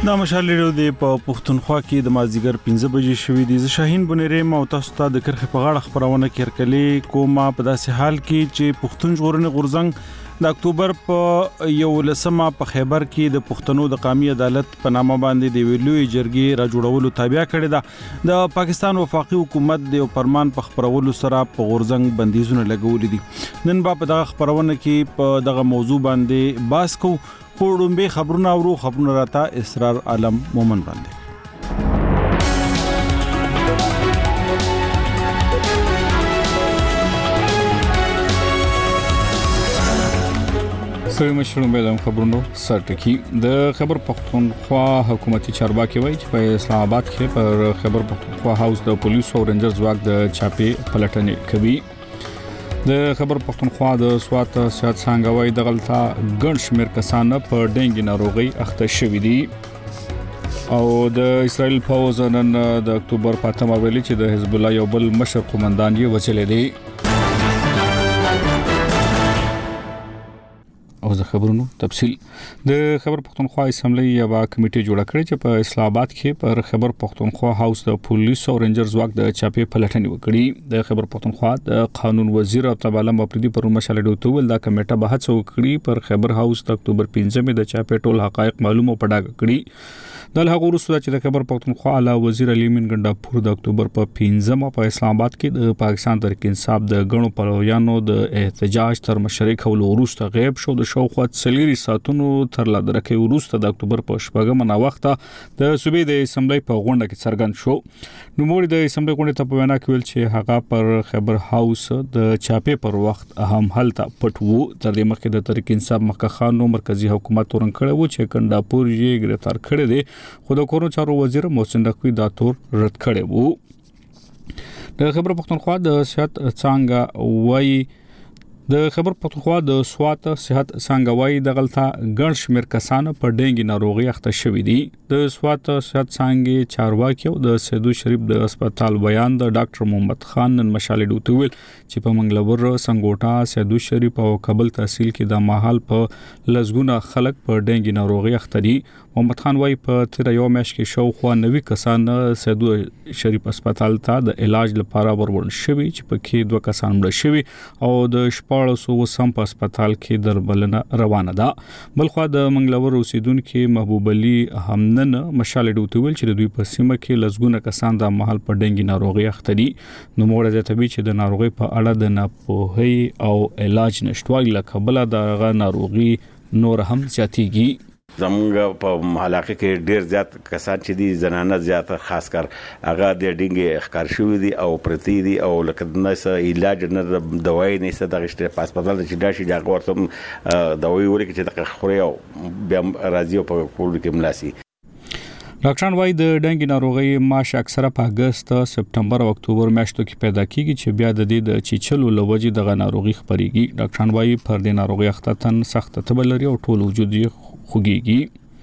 دا مشال ریډیو دی په پښتونخوا کې د مازیګر 15 بجې شوې دي. ز شاهین بنيرم او تاسو ته د کرخه په غاړه خبرونه کړکلې کومه په داسې حال کې چې پښتون ژغورنې غورځنګ د اکتوبر په 11مه په خیبر کې د پښتنو د قومي عدالت په نامه باندې د ویلوي جرګې را جوړولو تابع کړی دا د پاکستان وفاقي حکومت د فرمان په خبرولو سره په غورځنګ بندیزونه لګولې دي. نن په دغه خبرونه کې په دغه موضوع باندې باس کو خورم به خبرونه راته اسرار عالم مومن باندې. سره مشروع به د خبرونو سرټکی د خبر پښتونخوا حکومتي چارواکي وایي چې په اسلام آباد کې پر خبر پښتونخوا هاوس د پولیسو او رینجر ځواک د چاپې پلټنې کوي. د خبر پښتونخوا د سوات سیاست څنګه وایي د غلطه ګڼ شمېر کسان په ډینګي ناروغي اخته شوي دي او د اسرائیل پوز نن د اکتوبر په 8 ویلي چې د حزب الله یو بل مشر قومندان یې وچلې دي. او د خبرونو تفصیل د خبر پښتونخوا اسمبلی یو کمیټه جوړه کړې چې په اسلام آباد کې پر خبر پښتونخوا هاوس د پولیسو او رینجر ځواک د چاپې پلټنې وکړي. د خبر پښتونخوا د قانون وزیر عبد الله مفریدي پر مشال ډوتول دا کمیټه به هڅه وکړي پر خبر هاوس د اکتوبر 15 د چاپې ټول حقایق معلومه پډاګ کړي. د هغه وروسته چې د خبر پښتونخوا اعلی وزیر علي مین ګنڈاپور د اکتوبر په 15 په اسلام آباد کې د پاکستان تحریک انصاف د غنو پلویانو د احتجاج تر مشرۍ کول وروسته غیب شو. د شاوخوا 4 ساعتونو تر لا درکې وروسته د اکتوبر په 8مه وخت د صوبې د اسمبلی په غونډه کې څرګند شو. نو موري د اسمبلی غونډه ته په وینا کې ویل چې هغه پر خبر هاوس د چاپې پر وخت اهم حالت پټ وو. تر دې مخکې د تحریک انصاف مخکخانو مرکزی حکومت تورن کړو چې ګنڈاپور یې گرفتار کړی دی خو د کورونو چارو وزیر محسن نقوی دا تور رد کړی وو. د خبر پښتونخوا د صحت څنګه وایي د خبر پښتونخوا د سوات صحت څنګه وایي د غلطه ګڼ شمېر کسان په ډینګي ناروغي اخته شوي دي. د سوات صحت څنګه چارواکي او د سیدو شریف د هسپتال بیان د ډاکټر محمد خان نن مشال ډوتول چې په منګلور سنگوټا سیدو شریف او کابل تحصیل کې د ماحول په لزګونه خلک په ډینګي ناروغي اخته دي. محمد خان وايي په تیر یو میاشت کې شاوخوا 90 کسان سیدو شریف هسپتال ته د علاج لپاره ورول شوي چې پکې 2 کسان مړ شوي او د 1400 په هسپتال کې درملنه روانه ده. بلخو د منګلور اوسیدونکو محبوب علي همنن مشال ډوتول چې د دوی په سیمه کې لزګونه کسان د محل په ډینګي ناروغي اخته دي. نو موږ زیاتوي چې د ناروغي په اړه د ناپوهي او علاج نشټوالي لکبل د ناروغي نور هم زیاتېږي. زمونږ په علاقه کې ډیر زیات کسان چې دي زنانه زیات خاص کر هغه د ډینګي ښکار شوی دي او پرتی دي او لکه نسه علاج نه دوايي نه څه د غشته په هسپتال چې داشي دا ورته دوايي ورکړي چې د خوري او بیا راځي په کول کې ملاسي. ډاکټران وايي د ډنګي ناروغي ماش اکثره په اگست، سپتمبر او اکتوبر میاشتو کې پیدا کیږي چې بیا د دې د چیچلو لوجې د ناروغي خبريږي. ډاکټران وايي پر دې ناروغي اختتن سخت تبلري او ټول وجود خوږيږي.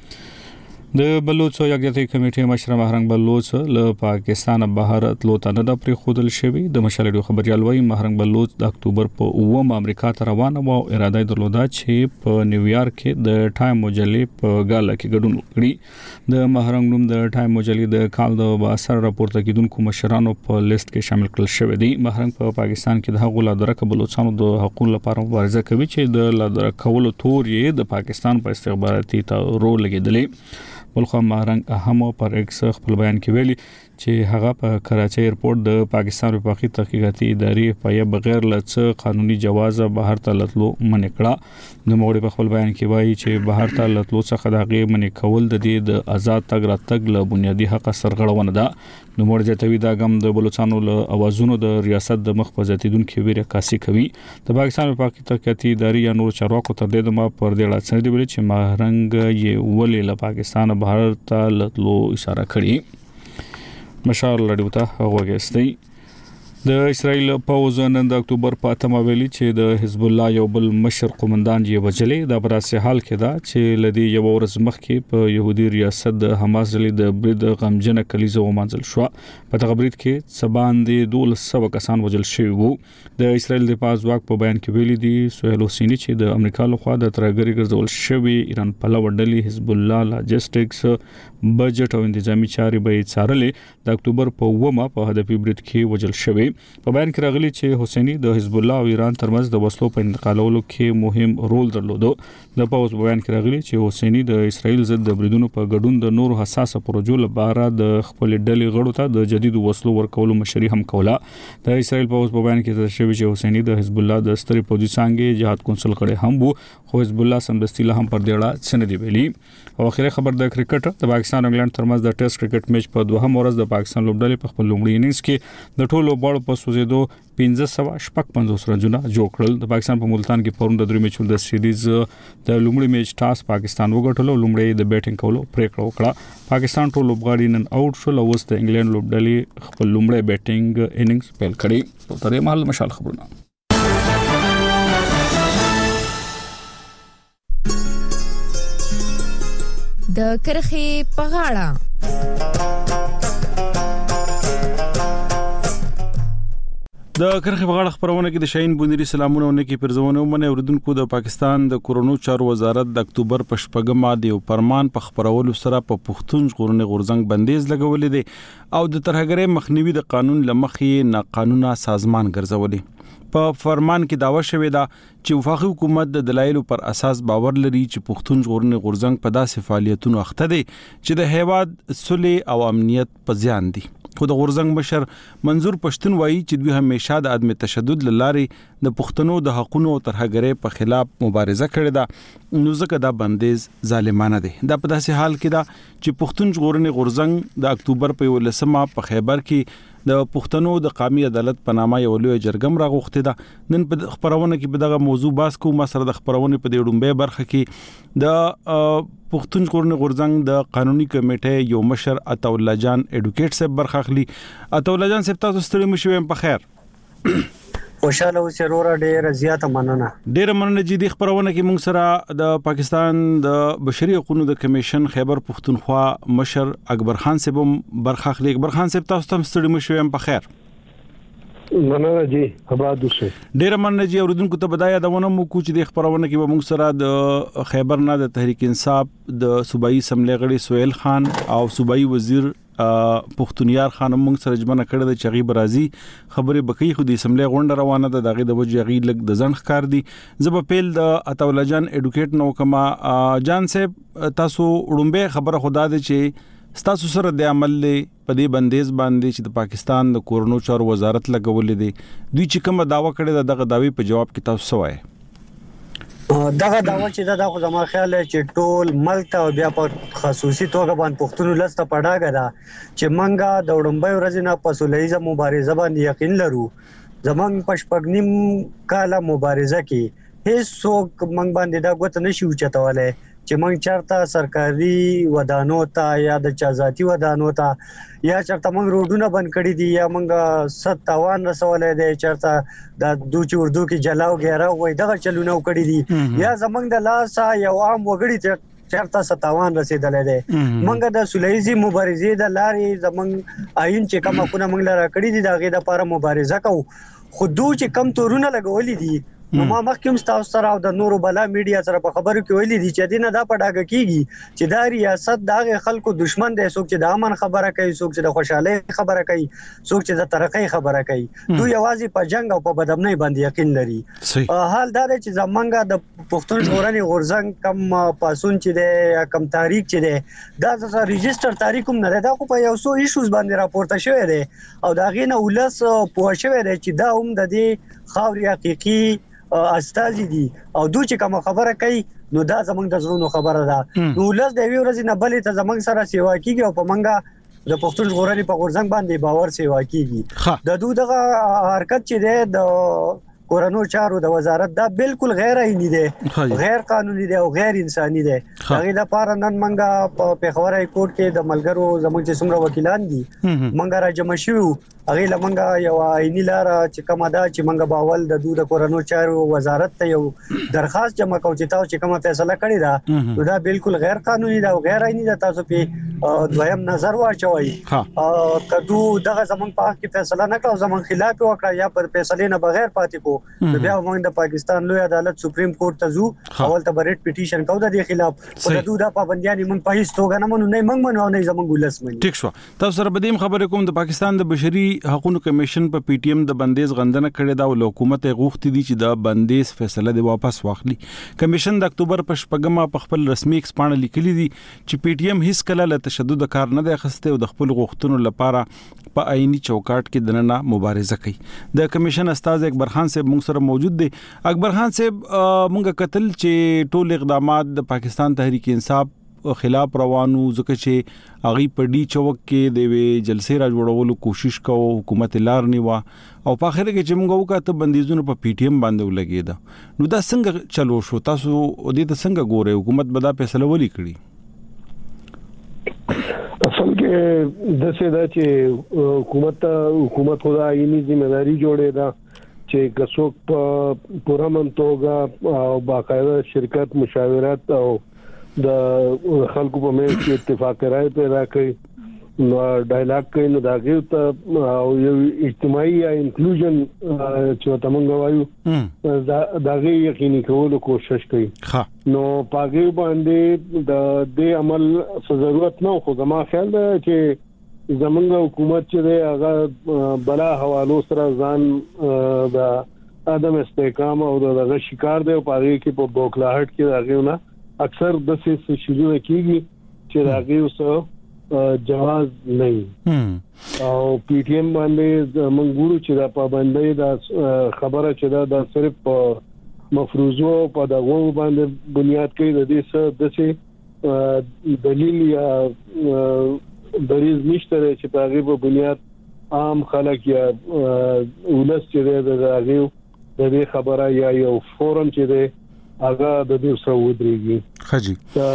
د بلوچ یوګیتي کمیټې مشر مهرنګ بلوچ له پاکستان بهر تلو ته نه د پری خودل شوی. د مشالډو خبريال وايي مهرنګ بلوچ د اکتوبر په 9 امریکا ته روان و او اراده درلوده چې په نیویارک کې د ټایم مجلې په غاله کې ګډون وکړي. د مهرنګ نوم د ټایم مجلې د کال د اثر راپورته کیدونکو مشرانو په لیست کې شامل کړل شوی دی. مهرنګ په پاکستان کې د هغو لادرکه بلوچستان د حقوقو لپاره مبارزه کوي چې د لادرکولو تور یې د پاکستان په استخباراتي تورو لګیدلې. بلخو مهرنګ اهم پر ایکس خپل بیان کې ویلي چې هغه په کراچۍ ایرپورټ د پاکستان وفاقي تحقیقاتي ادارې په بغیر لڅ قانوني جواز بهر ته لټلو منع کړه. د موړي په خپل بیان کې وایي چې بهر ته لټلو څخه د غي منع کول د دې د آزاد تګ راتګ له بنیادی حق سرغړونه ده. نو موړي جتوي دا غم د بلوچستانو له اوازونو د ریاست د مخ په زیاتیدونکو ویره کاسي کوي. د پاکستان وفاقي تحقیقاتي ادارې یا نور چارواکو تر دې د ما پر دې لاڅ نه دی ویلي چې مهرنګ یې ولې له پاکستان بهر ته لټلو اشاره کړې. مشال لړیو ته وګورئ. د اسرایل پوز نن د اکتوبر په 8 ویلي چې د حزب الله یو بل مشر قومندان یې وجلې د براسه حال کې دا چې لدی یو ورځ مخکې په يهودي ریاست د حماس ډلې د برید غمجنه کلیزه ومنځل شو په تغبرید کې سبان دي 1200 کسان وجل شوی وو د اسرایل د پازواک په بیان کې ویلي دي سهیل حسینی چې د امریکا لخوا د ترګری ګرځول شوی ایران په لوړډلې حزب الله لاجستیکس بجټ او انتظامی چاري به څارلې د اکتوبر په 9 په هدفي برید کې وجل شوی په بیان کې راغلي چې حسینی د حزب الله او ایران ترمنځ د وسلو په انتقالولو کې مهم رول درلود د پاوز بیان کې راغلي چې حسینی د اسرایل ضد د بریدونو په ګډون د نور حساسه پروژو لپاره د خپل ډلې غړو ته د جدید وسلو ورکولو مشري هم کوله د اسرایل پاوز په بیان کې ذکر شوی چې حسینی د حزب الله د ستري پوځي څنګه جهاد کونسل کړي هم وو خو حزب الله سمدستي له هم پر دیړه سندې ویلي او اخیری خبر د کرکټ د پاکستان او انګلند ترمنځ د ټیسټ کرکټ میچ په دوهم ورځ د پاکستان لوبډلې په خپل لومړي اننګز کې د ټولو بړ په سوزیدو 1555 رنونه جوړ کړل د پاکستان په ملتان کې پرون د درې میچونو د سیریز د لومړي میچ ټاس پاکستان وګټلو لومړی د بیټینګ کولو پریکړه وکړه پاکستان ټول لوبغاړي نن آوټ شول او د انګلند لوبډلې خپل لومړی بیټینګ اننګز پیل کړی تر یې مهال مشال خبرونه د کرخې په غاړه د کرخې په غاړه خبرونه کې د شاهین بونری سلامونه ونکي پرځونه ومنه اوردونکو د پاکستان د کورونو چارو وزارت د اکتوبر په شپږمه د فرمان په خبرولو سره په پښتون ژغورنې غورځنګ بندیز لګولې دي او د ترهګرۍ مخنیوي د قانون لمخې ناقانونه سازمان ګرځولې په فرمان کې داوا شوې ده چې وفاقي حکومت د دلایلو پر اساس باور لري چې پښتون ژغورنې غورځنګ په داسې فعالیتونو اخته دي چې د هیواد صلح او امنیت په زیان دي خو د غورځنګ مشر منظور پښتون وایي چې دوی همیشه د عدم تشدد لارې د پښتنو د حقوقو او ترهګرۍ په خلاف مبارزه کړې ده نو ځکه دا بندیز ظالمانه دی دا په داسې حال کې ده چې پښتون ژغورنې غورځنګ د اکتوبر په 11 په خیبر کې د پښتنو د قومي عدالت په نامه یو لوی جرګم راغوښته ده نن په خبرونه کې به دغه موضوع باس کوو ما سره د خبرونه په ډومبه برخه کې د پښتون ژغورنې غورځنګ د قانوني کمیټې یو مشر عطا الله جان اډوکیټ صاحب برخه اخلي عطا الله جان صاحب تاسو ستړي مشوي په خیر خوشاله اوسه رورا ډېر زیاته مننه چې د خبرونه کې موږ سره د پاکستان د بشري حقوقو د کمیشن خیبر پښتونخوا مشر اکبر خان صاحب برخه اخلي اکبر خان صاحب تاسو هم ستړي مشوي په خیر مننه جی آباد اوسه ډېر مننه جی اوردونکو ته بدايه دونه مو کوچ د خبرونه کې به موږ سره د خیبر نه د تحریک انصاف د صوبایي اسمبلی غړي سهیل خان او صوبایي وزیر پښتونیار خانم موږ سره جمعنه کړه د چغي برازي خبره بکی خو د اسمبلی غونډه روانه ده دغه د وجه غي لګ د ځن ښکار دي زب پیل د عطا الله جان اډوکیټ نو کما جان صاحب تاسو وړومبه خبره خدا ده چې تاسو سره د عمل په دې بندیز باندې چې د پاکستان د کورونو چارو وزارت لګولې دي دوی چې کومه داوا کړې دغه داوی په جواب کې تاسو سوای دغه داوا چې دا خو زما خیال چې ټول ملک ته بیا په خصوصي توګه باندې پښتون لسته پډاګه ده چې منګه د وړمبای ورځې نه په سولهیزه مبارزه باندې یقین لرو زمنګ پښپګنیم کاله مبارزه کې هیڅ څوک منګ باندې دا غوت نشي وچتواله چې منګ چرته سرکاري ودانو ته یا د چازاتي ودانو ته یا چرته منګ روډونه بند کړی دي یا منګ 57 رسولې دي چرته د دوچ اردو کې جلاو غیره وای دغه چلونه وکړي دي یا زمنګ د لاسه یو عام وګړي چرته 57 رسیدلې دي منګ د سولهیزي مبارزې د لارې زمنګ آئین چې کومه کو منګ لاره کړی دي دغه د لپاره مبارزه کو خودو چې کم تورونه لګولې دي نو ما مخکې تاسو سره او د نورو بلا میډیا سره په خبرو کې ویلي دي چې دینه دا پډاګه کیږي چې دا ریاست دغه خلکو دشمن دی څوک چې د امن خبره کوي څوک چې د خوشحالۍ خبره کوي څوک چې د ترقۍ خبره کوي دوی یوازې په جنگ او په بدامنۍ باندې یقین لري حال دا دی چې زمونږ د پښتون ژغورنې غورځنګ کم پاسون چې دی کم تاریخ چې دی دا د ريجستر تاریخ هم نه دا خو په یو څو ایشوز باندې راپورته شوی دی او دا غینه ولس پوه شوی دی چې دا هم د دې خاوري حقيقي استازي دي او دوی چې کوم خبره کوي نو دا زمونږ د زړونو خبره ده نو لږ د وی ورځې نه بلې ته زمونږ سره سیوا کیږي او په منګه د پښتون ژغورنې په غورځنګ باندې باور سیوا کیږي د دوی دغه حرکت چې ده د کورونو چارو د وزارت دا بالکل غیر عیني دی غیر قانوني دی او غیر انساني دی هغه د پاره نن منګه په پیښور های کورټ کې د ملګرو زموږ چې څومره وکیلان دي منګه راجم شو هغه لمنګه یو عیني لار چې کومه دا چې منګه باول د دوه کورونو چارو وزارت ته یو درخواست جمع کوي چې کومه فیصله کړی دا دا بالکل غیر قانوني دی او غیر عیني دی تاسو په دویم نظر واچوي کدو دغه زمونږ په حق کې فیصله نه کړو زمونږ خلاف وکړه یا پر فیصله نه بغیر پاتې کو بیا موږ د پاکستان لوی عدالت سپریم کورټ ته ځو اول ته بریټ پټیشن کوو د دې خلاف په دوه پابندیان موږ په هیڅ توګه نه منو نه موږ منو نه زمونږ ولس منو ټیک شو تاسو سره بدیم خبرې کوم د پاکستان د بشري حقوقو کمیشن په پی ټی ایم د بندیز غندنه کړې دا او حکومت غوښتي دي چې د بندیز فیصله دی واپس واخلي کمیشن د اکتوبر په شپږمه په خپل رسمي ایکسپانډ لیکلي دي چې پی ټی ایم هیڅ کله له تشدد کار نه دی اخیسته او د خپل غوښتنو لپاره په عیني چوکاټ کې دننه مبارزه کوي د کمیشن استاد اکبر خان صاحب موږ سره موجود دی اکبر خان صاحب موږ قتل چې ټول اقدامات د پاکستان تحریک انصاف خلاف روانو ځکه چې اغي په ډی چوک کې د جلسې را جوړولو کوشش کوو حکومت لار نیوا او په اخر کې چې موږ وکړه بندیزونه په پی ټی ایم باندې ولګیدا نو دا څنګه چلو شو تاسو دې ته څنګه ګورئ حکومت به دا فیصله ولي کړی اصل کې د څه دا چې حکومت خدا عیني ذمہداري جوړه ده چې کڅوک په پوره منتوګه او باقاعده شرکت مشاورت او د خلکو په منځ کې اتفاق راي پیدا کړي نو ډایلاګ کوي نو داغه ته یو اجتماعي یا انکلوژن چې تمنګ وایو داغه یقیني کولو کوشش کوي نو پاګي باندې د دې عمل ضرورت نه خو زما خیال ده چې زمونږ حکومت چې دی هغه بلا حوالو سره ځان د ادم استحکام او د شکار دی او پاګي کې په بوکلاهټ کې راغیونه اکثر د څه شیدونه کیږي چې راغی اوس جواز نه او پی ټی ایم باندې منګورو چې دا پابندۍ دا خبره چې دا صرف مفروضو په دغه باندې بنیاد کوي د دې څه د دلیل یا دریز نشته چې په هغه په بنیاد عام خلک یا ولس چې د هغه د دې خبره یا یو فورم چې دی هغه د دې سعودريږي خجي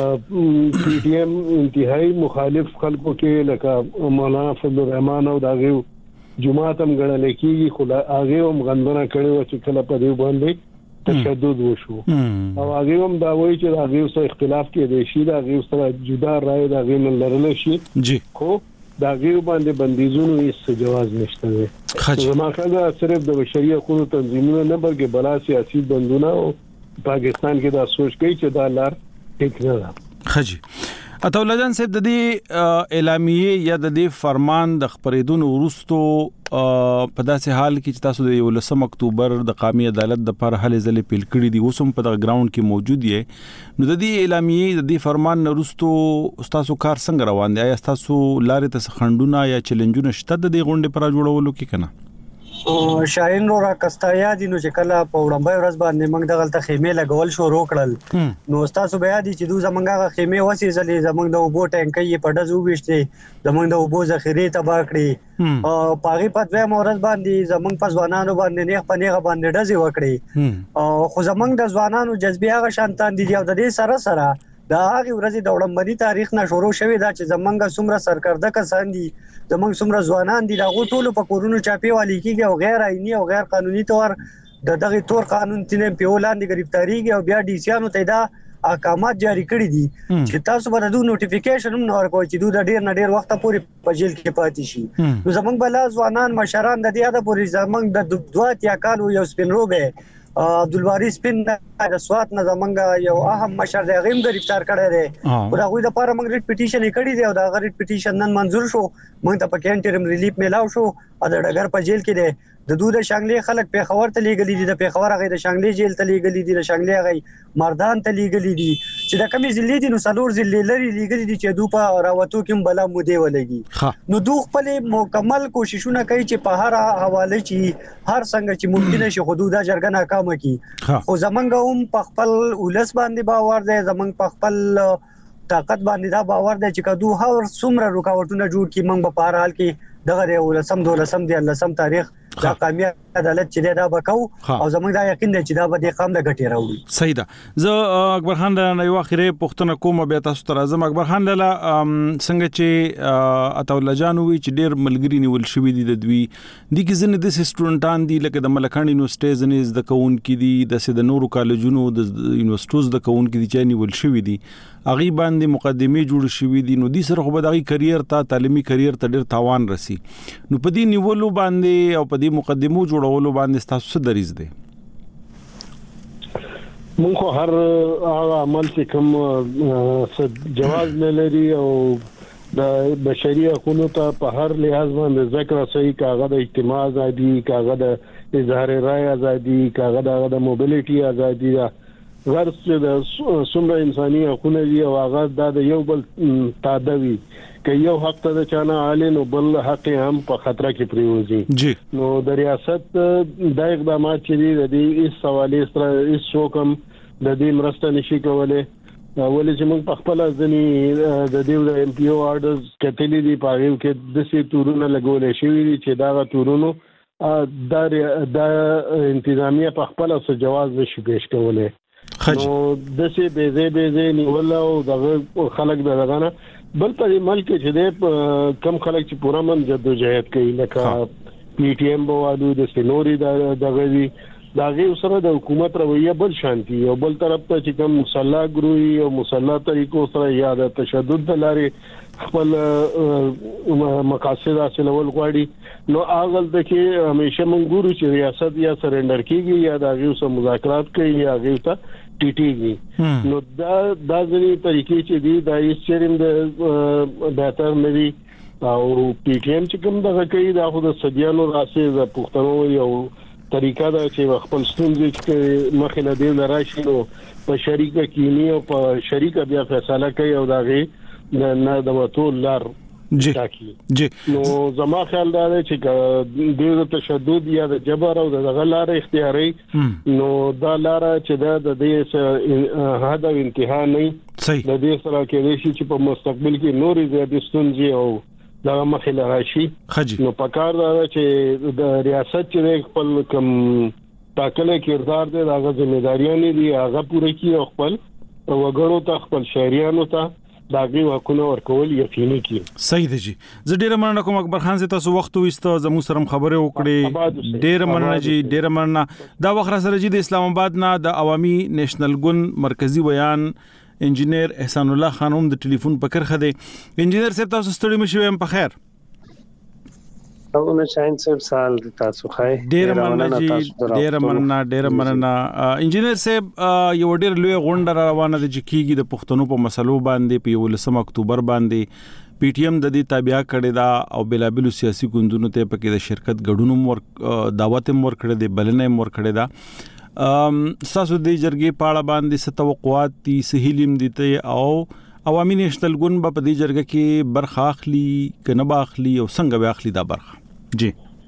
پی ټی ایم انتهایی مخالف خلکو کې لکه مولانا فضل الرحمن او داغه جماعت هم غړل کېږي خو هغه هم غندنه کړي و چې کله په دې باندې تشدد وشو او هغه هم دا وایي چې هغه سره اختلاف کې دی شي دا هغه سره جدا رائے دا هغه نه لرل شي جی خو دا هغه باندې بندیزونو هیڅ جواز نشته دی زما خاله صرف د بشري حقوقو تنظیمونو نه بلکې بلا سیاسي بندونه او پاکستان کې دا سوچ کوي چې دا لار ټیک نه ده خجي اتولا جان صاحب د دې اعلامیه یا د دې فرمان د خبرېدون وروستو په داسې حال کې چې تاسو د 19 اکتوبر د قومي عدالت د پر حل ځلې پیل کړی دی اوسم په د ګراوند کې موجود یې نو د دې اعلامیه د دې فرمان وروستو تاسو کار څنګه روان دی یا تاسو لارې ته خندونه یا چیلنجونه شته د دې غونډې پر جوړولو کې کنه شاهین رو را کستایا دي نو چې کله په وړاندې ورځ باندې موږ دغه ته خیمه لګول شو روکړل نو تاسو بیا دي چې دوی زمونږه خیمه وسی زلې زمونږ د اوبو ټانکې په ډزو وشته زمونږ د اوبو ذخیره تباہ کړې او پاغي پدوي مورز باندې زمونږ په ځوانانو باندې نه پنيغه باندې ډزې وکړي او خو زمونږ د ځوانانو جذبه هغه شانتان دي او د دې سره سره دا هغه ورځې د وړاندې تاریخ نه شروع شوې دا چې زمونږ څومره سرکرده کسان دي زمونږ څومره ځوانان دي دا ټول په کورونو چاپی والی کېږي او غیر عیني او غیر قانوني تور د دغه تور قانون تینې په ولاندې گرفتاریږي او بیا ډي سیانو ته دا احکامات جاری کړی دي چې تاسو به د نوټیفیکیشن هم نور کوئ چې دوی ډیر نه ډیر وخت پورې په جیل کې پاتې شي نو زمونږ بلا ځوانان مشران د دې اده پورې زمونږ د دوه تیا کالو یو سپینروبه عبدالباری سپین د سوات نه زمونږ یو اهم مشر دی غیم گرفتار کړی دی او دا غوې د پاره موږ ریټ پټیشن کړی دی او دا غریټ پټیشن نن منزور شو موږ ته په انټرم ریلیف میلاو شو او د ډګر په جیل کې دی د دوه د شانګلې خلک په خبر ته لیږلي دي د په خبر هغه د شانګلې جیل ته لیږلي دي د شانګلې هغه مردان ته لیږلي دي چې د کمی ضلع دي نو څلور ضلع لري لیږلي دي چې دوه په راوتو کې بلا مودې ولګي نو دوه خپل مکمل کوششونه کوي چې په هر حواله چې هر څنګه چې ممکن شي حدود جرګه ناکام کی خو زمونږ هم په خپل ولس باندې باور دی زمونږ په خپل طاقت باندې دا باور دی چې کدو هر څومره رکاوټونه جوړ کی موږ په هر حال کې دغه ولسم دولسم دی لسم تاریخ دا کامیاب عدالت چې دا وکاو او زموږ دا یقین دی چې دا به د قام د غټي راوړي. صحیح ده. زه اکبر خان له یو اخیری پوښتنه کوم بیا تاسو ته راځم. اکبر خان له څنګه چې عطاالله جان وی چې ډیر ملګری نیول شوی دي د دوی د کیسنه د سټوډنټان دي لکه د ملکان یونیورسيټیز نه د کون کې دي د نورو کالجونو د یونیورسيټیز د کون کې دي چې نیول شوی دي اغي باندې مقدمه جوړ شوی دي نو د سره خو به د کرییر ته تعلیمي کرییر ته ډیر تاوان رسی نو په دې نیولو باندې او په دې مقدمو جوړولو باندې تاسو څه دریز دي؟ مونږ هر عمل چې کوم جواز نه لري او د بشري حقوقو ته په هر لحاظ باندې ذکر صحیح کاغذ د اجتماع ازادي کاغذ د اظهار رائے ازادي کاغذ د موبیلیټي ازادي غرض چې د څومره انساني حقوق دي او هغه د یو بل تادوي که یو حق ته چانه عالی نو بل حق هم په خطر کې پریوزي نو د ریاست د اقدامات چې د دې سوالې سره هیڅ څوک د دې مرسته نشي کولای ولې چې موږ په خپل ځنی د دې د ام پی او آرډرز کتلې دي په هغه کې د سي تورونه لګولې شوې دي چې دا تورونو د انتظامیه په خپل څه جواز نشي پیښ کولای نو د سي بيزي نیول او دغه خلک دغه نه بل په ملک چې د کم خلک چې پورا من جدوجہد کوي لکه پی ټی ایم بوالو د سينوري دغه دي داغه سره د حکومت رویه بل شانتي او بل طرف ته چې کوم مسلح ګروي او مسلح طریقو سره یا د تشدد لارې خپل مقاصد حاصلول غواړي نو اغل د کې همیشه مونږ ګورو چې ریاست یا سرندر کیږي یا داغه سره مذاکرات کوي یا هغه ته ټیټیږي نو دا ځینې طریقې چې دي دا یې چیرې د بهتر مې او پی ټی ایم چې کوم دغه کوي دا خو د سديانو راسي د پښتنو یو طریقه دا چې خپل ستونزې چې مخې له دې راشي نو په شریکه کینی او په شریکه بیا فیصله کوي او داغه نه د وټول لار جی نو زما خیال دا چې د تشدد یا د جبر او د لار اختیاري نو دا لار چې د دې هدا انتها نه د دې سره کې شي چې په مستقبل کې نورې زیاتې ستونزې او دا مخله راشي نو پکار دا چې د ریاست چې خپل کم تاکل کردار دی هغه ځمېداریان دي هغه پوره کی او خپل وګړو ته خپل شهريانو ته داغي حقونه ورکول یقیني کی صحیح دی جی زه ډیر مننه کوم اکبر خان سي تاسو وخت وسته زمو سره خبره وکړې ډیر مننه جی ډیر مننه دا وخت سره جی د اسلام آباد نه د عوامي نېشنل ګوند مرکزی بیان انجینیر احسان الله خانوم د ټلیفون په کرخه دی انجینیر صاحب تاسو ستړي مشوي هم په خیر او نه ساينس سال تاسو خای ډیر مننه انجینیر صاحب یو ډیر لوی غونډه روانه د جکیږي د پښتنو په مسلو باندې په 19 اکتوبر باندې پی ټی ایم د دې تابع کړي دا او بلابل سیاسي ګوندونو ته پکې د شرکت غډونو دعوت مور کړي د بلنې مور کړي دا تاسو د جرګې پاړه باندې ستوقعات دي سهیلم دي ته او عوامي نېشنل ګوند په دې جرګه کې برخه اخلي کنه باخلي او څنګه به اخلي دا برخه جی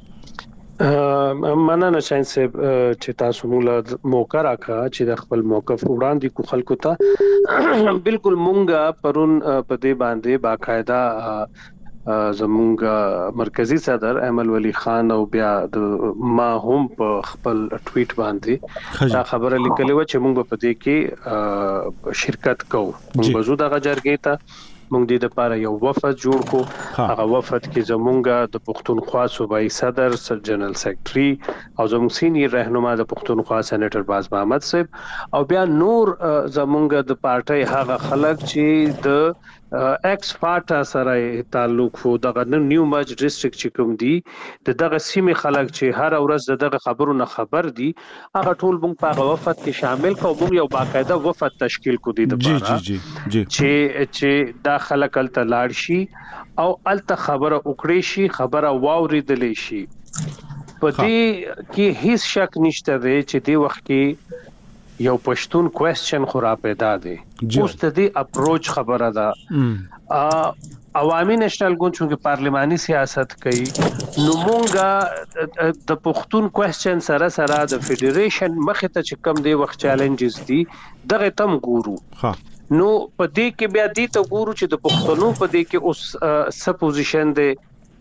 مننه ساينس چې تاسو موږ موقع راکا چې د خپل موقف وړاندې کو خلکو ته بالکل مونږه پرون په دې باندې باقاعده زمونږ مرکزی صدر احمد ولی خان او بیا ما هم په خپل ټویټ باندې دا خبره لیکلې و چې مونږ په دې کې شرکت کوو مونږ بزو د غجرګې ته مونږ د لپاره یو وفد جوړ کو هغه وفد کې زمونږ د پښتونخوا صوبایي صدر جنرال سیکریټري او زموږ سینیئر رهنما د پښتونخوا سېنیټر باز محمد صاحب او بیا نور زمونږ د پارټي هغه خلک چې د ایکس فاټا سره تعلق وو دغه نیو ماج ډیسټریکټ چې کوم دی دغه سیمه خلک چې هر ورځ دغه خبرو نه خبر دي هغه ټول موږ په وفد کې شامل کوو موږ یو باقاعده وفد تشکیل کو دي د پاره چې دا خلک الته لاړ شي او الته خبره وکړي شي خبره واوریدلې شي په دې کې هیڅ شک نشته دی چې دی وخت کې یو پښتون کوېسچن خورا پیدا دی اوس ته دی اپروچ خبره ده عوامي نېشنل ګوند چې پارلماني سیاست کوي نو مونږه د پښتون کوېسچن سره د فدریشن مخه ته چې کم دی وخت چیلنجز دي دغه تم ګورو نو په دې کې بیا دې ته ګورو چې د پښتنو په دې کې اوس څه پوزیشن دی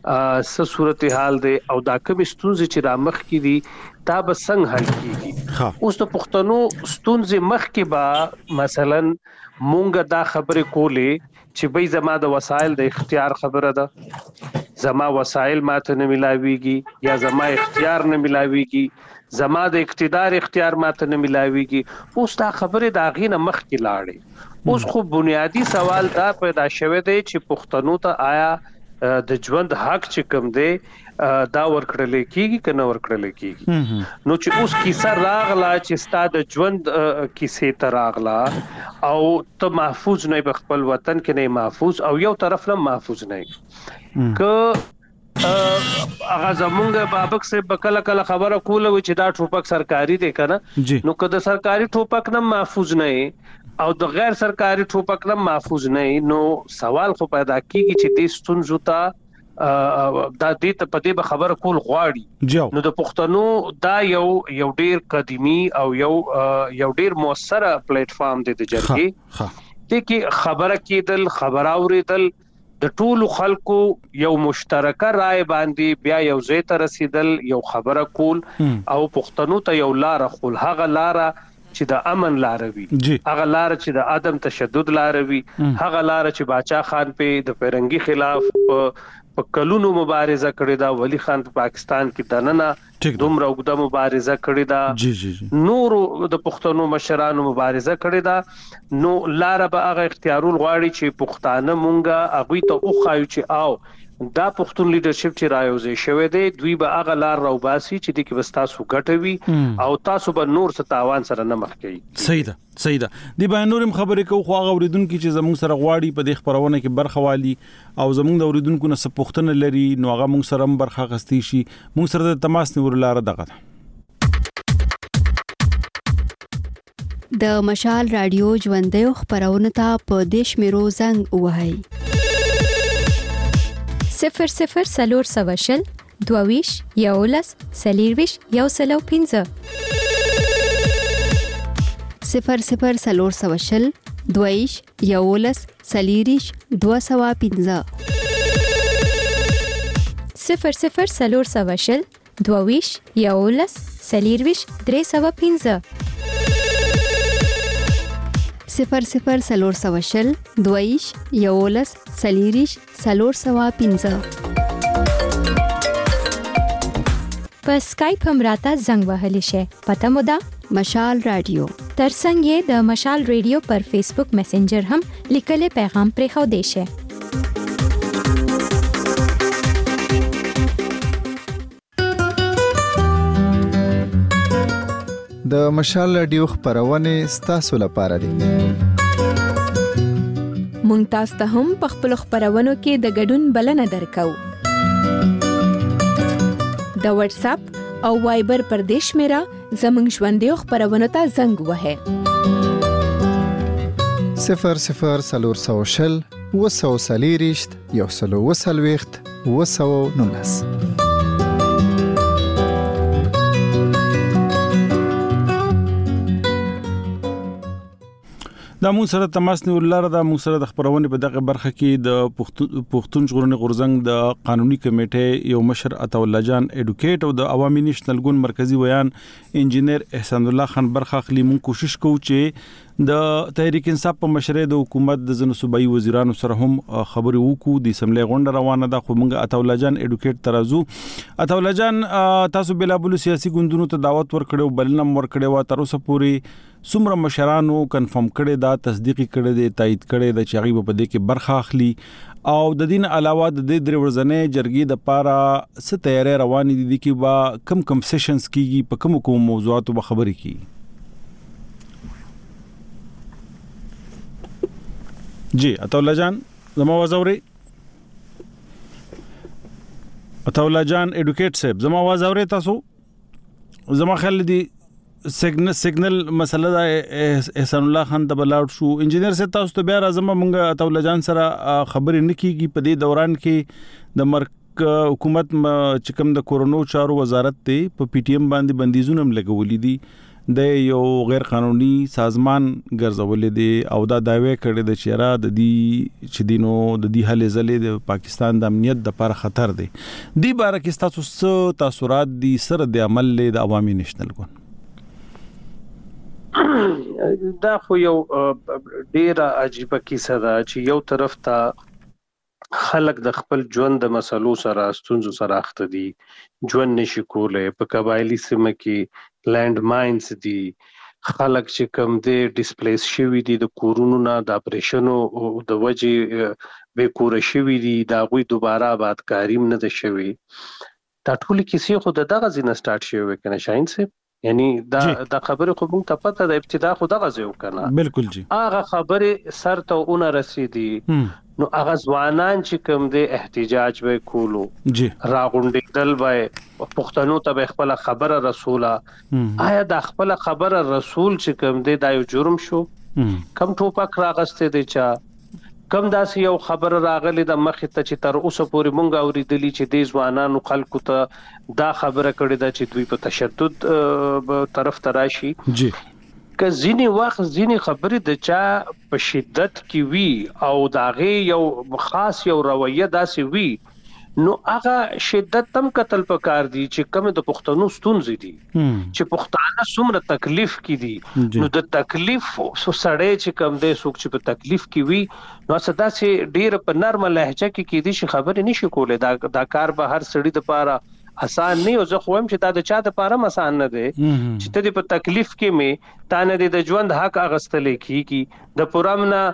څه صورتحال دی او دا کوم ستونزې چې را مخ کې دي دا به څنګه حل کیږي. اوس د پښتنو ستونزې مخ کې به مثلا مونږ دا خبرې کولې چې به زما د وسایل د اختیار خبره ده، زما وسایل ماته نه ملاويږي یا زما اختیار نه ملاويږي، زما د اقتدار اختیار ماته نه ملاويږي. اوس دا خبره دا غینه مخ کې لاړې. اوس خو بنیادی سوال دا پیدا شوه دی چې پښتنو ته آیا د ژوند حق چې کوم دی دا ورکړل کیږي کنه ورکړل کیږي. نو چې اوس کیسه راغلا چې ستاسو د ژوند کیسه ته راغلا او ته محفوظ نه په خپل وطن کې نه محفوظ او یو طرف نه محفوظ نه ک هغه زمونږ بابک سے بکله کله خبره کوله چې دا ټوپک سرکاري دی کنه، نو که د سرکاري ټوپک نه محفوظ نه او د غیر سرکاري ټوپک نه محفوظ نه، نو سوال خو پیدا کیږي چې د ستونزو ته دا دې ته پدې به خبره کول غواړي. نو د پښتنو دا یو ډیر قدیمی او یو ډیر موثره پلیټ فارم دی د جرګې ته کې خبره کېدل، خبر اوریدل، د ټولو خلکو یو مشترکه رائے باندې بیا یو ځای ته رسیدل، یو خبره کول او پښتنو ته یو لار خپل هغه لار چې د امن لار وي، هغه لار چې د عدم تشدد لار وي، هغه لار چې باچا خان په د فرنګي خلاف په کلونو مبارزه کړې ده، ولی خان په پاکستان کې دننه دومره وګړه مبارزه کړې ده، نور د پښتنو مشرانو مبارزه کړې ده. نو لار به هغه اختیارول غواړي چې پښتانه مونږه هغه ته اوخایو چې او دا پښتون لیډرشپ چې رايوځي شوی دی، دوی به هغه لار راوباسي چې د کې وستاسو ګټوي او تاسو به نور څه تاوان سره نه مخ کوي. صحیح ده. دی به نورم خبرې کو خو هغه اوریدونکو چې زموږ سره غواړي په دې خبرونه کې برخه والی او زموږ د اوریدونکو نه سپوښتنه لري نو هغه موږ سره برخه غستی شي. موږ سره د تماس نیول لار دغه د مشال رادیو ژوندې خبرونه ته په دیش میرو زنګ وهاي 00 سلور سواشل دوویش یولس سلیرویش یوسلو 15 00 سلور سواشل دوویش یولس سلیریش 215 00 سلور سواشل دوویش یولس سلیرویش 315 00 سلور سواشل دویش یولس سلیریش سلور سوا 15 په سکایپ هم راته زنګ وهلی شي. پته مو ده مشال رادیو ترڅنګ یې د مشال رادیو پر فیسبوک میسنجر هم لیکل پیغام پرې خو دی شي. د مشال رادیو خبرونه ستاسو لپاره دي. مونږ تاسو ته هم په خپل خبرونو کې د ګډون بلنه درکو. د واتس اپ او وایبر پر دیش میرا زمنګ ژوندې خبرونه ته زنګ وهه 00 سلور سوشل وسو سلیریشت یوسلو وسلويخت وسو نونس. دا مون سره تماس نیول لاره دا مون سره د خبرونه په دغه برخه کې د پښتون ژغورنې غورځنګ د قانوني کمیټې یو مشر عطا الله جان اډوکیټ او د عوامي نېشنل ګوند مرکزی ویان انجینر احسان الله خان برخه اخلي. مون کوشش کوو چې د تحریک انصاف په مشرۍ د حکومت د ځنو صوبایي وزیرانو سره هم خبرې وکړو. د اسمبلی غونډه روانه ده خو مونږ عطا الله جان اډوکیټ ترازو. عطا الله جان تاسو بلابل سیاسي ګوندونو ته دعوت ورکړو بلنم ورکړو و تر اوسه پورې څومره مشرانو کنفرم کړي دا تصدیق کړي دي تایید کړي د چاغي په دې کې برخه اخلي او د دین علاوه د درې ورځې جرګې د پاره څه تیاری روان دي چې با کم سیشنز کیږي په کوم موضوعاتو به خبرې کیږي. جی عطا الله جان زما आवाज اوري؟ عطا الله جان اډوکیټ صاحب زما आवाज اوري تاسو؟ زما خیال دي سیګنل مسله دا احسان الله خان ته بلاړ شو. انجینر صاحب تاسو ته بیا راځم مونږ عطا الله جان سره خبرې نکېږي په دې دوران کې د مرک حکومت چې کوم د کورونا چارو وزارت ته په پی ټی ایم باندې بندیزونه لګولې دي د یو غیر قانوني سازمان ګرځولې دي او دا داوی کړي د چیرې د دې چې دینو د دې هلې ځلې د پاکستان د امنیت د پر خطر دي دی باره کې تاسو څه تاثیرات دي سره د عمل له د عوامي نېشنل ګوند دا خو یو ډیره عجیب کیسه ده چې یو طرف ته خلک د خپل ژوند د مسلو سره ستونزو سره اخته دي ژوند نشي کولای په قبایلی سیمه کې لینډ ماینز دي خلک چې کم دي ډیسپلیس شوي دي د کورونو نه د اپریشنو د وجې به کور شوي دي دا غوي دوباره آباد کاریم نه ده شوي دا ټول کیسې خو دغه ځینه سٹارټ شوی کنه شاهین صاحب یعنی دا خبره خو موږ ته پته ده ابتدا خو دغه ځو کنه بالکل جی هغه خبره سر ته اون رسیدي نو هغه ځوانان چې کوم دي احتجاج به کولو جی راغونډېدل به پښتنو ته خپل خبره رسوله آیا د خپل خبره رسول چې کوم دي دا یو جرم شو کم ټوپک راغسته دي چا کم داسې یو خبر راغلی د مخ ته چې تر اوسه پورې مونږ اوریدلی چې د ځوانانو خلکو ته دا خبره کړې ده چې دوی په تشدد طرف ته راشي جی که ځینی وخت ځینی خبرې د چا په شدت کې وی او داغه یو خاص یو رویه داسې وی نو هغه شدت تم قتل پکار دي چې کوم د پښتنو ستونزې دي چې پښتانه څومره تکلیف کې دي نو د تکلیف سړی چې کوم دي څوک چې په تکلیف کې وي نو صدا سي ډیر په نرمه لهجه کې دي چې خبرې نشي کولای دا کار به هر سړی د پاره آسان نه او زه خو هم چې دا د چا د پاره آسان نه دي چې ته په تکلیف کې مې تانه د ژوند حق اغستل کیږي د پرامنا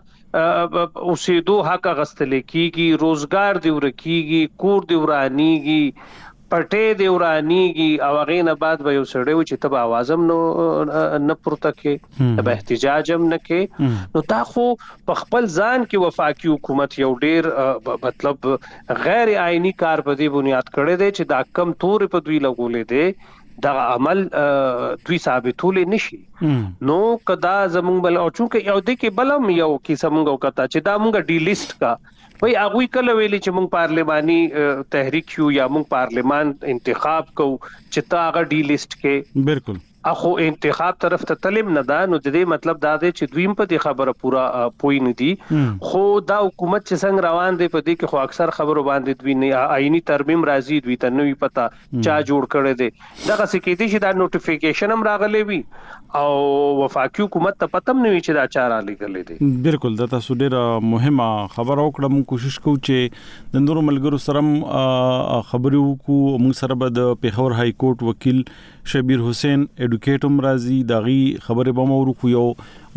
اوسېدو حق اغستل کیږي روزګار دی ورکیږي کور دی ورانیږي پټې دی ورانیږي او هغه نه بعد به یو سړی چې تب आवाजم نه پورته کې به احتجاج هم نه کې نو تا خو په خپل ځان کې وفاقي حکومت یو ډیر مطلب غیر آئینی کار په دې بنیاد کړی دی چې دا کم تور په دوی لګولې دی دا عمل دوی ثابتول نشي نو کدا زمونږ بل او چونکه یو د کې بلم یو کیسه مونږ وکړه چې دا مونږ ډی لیست کا وای هغه کله ویلي چې مونږ پارلماني تحریک یو یا مونږ پارلمان انتخاب کو چې تا هغه ډی لیست کې بالکل اخو انتخاب طرف ته تلم نه دا نو د دې مطلب دا دی چې دویم په دې خبره پورا پوي نه دي خو دا حکومت چې څنګه روان دی په دې کې خو اکثر خبرو باندې دوی نه آئینی ترمیم راځي دوی ته نوې پتا چا جوړ کړي دي دغه څه کې دي چې دا نوټیفیکیشن هم راغلي وي او وفاقي حکومت ته پتم نه وي چې دا چاره لګلې دي بالکل دا تاسو ډیره مهمه خبر او کړم کوشش کوو چې د نورو ملګرو سره خبرو کو موږ سره به د پیښور های کورټ وکیل شبیر حسین ایډوکیټم راځي دغه خبره به مورو کو یو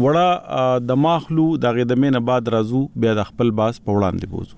وړه د ماخلو دغه د مینه بعد راځو بیا د خپل باس په وړاندې بوزو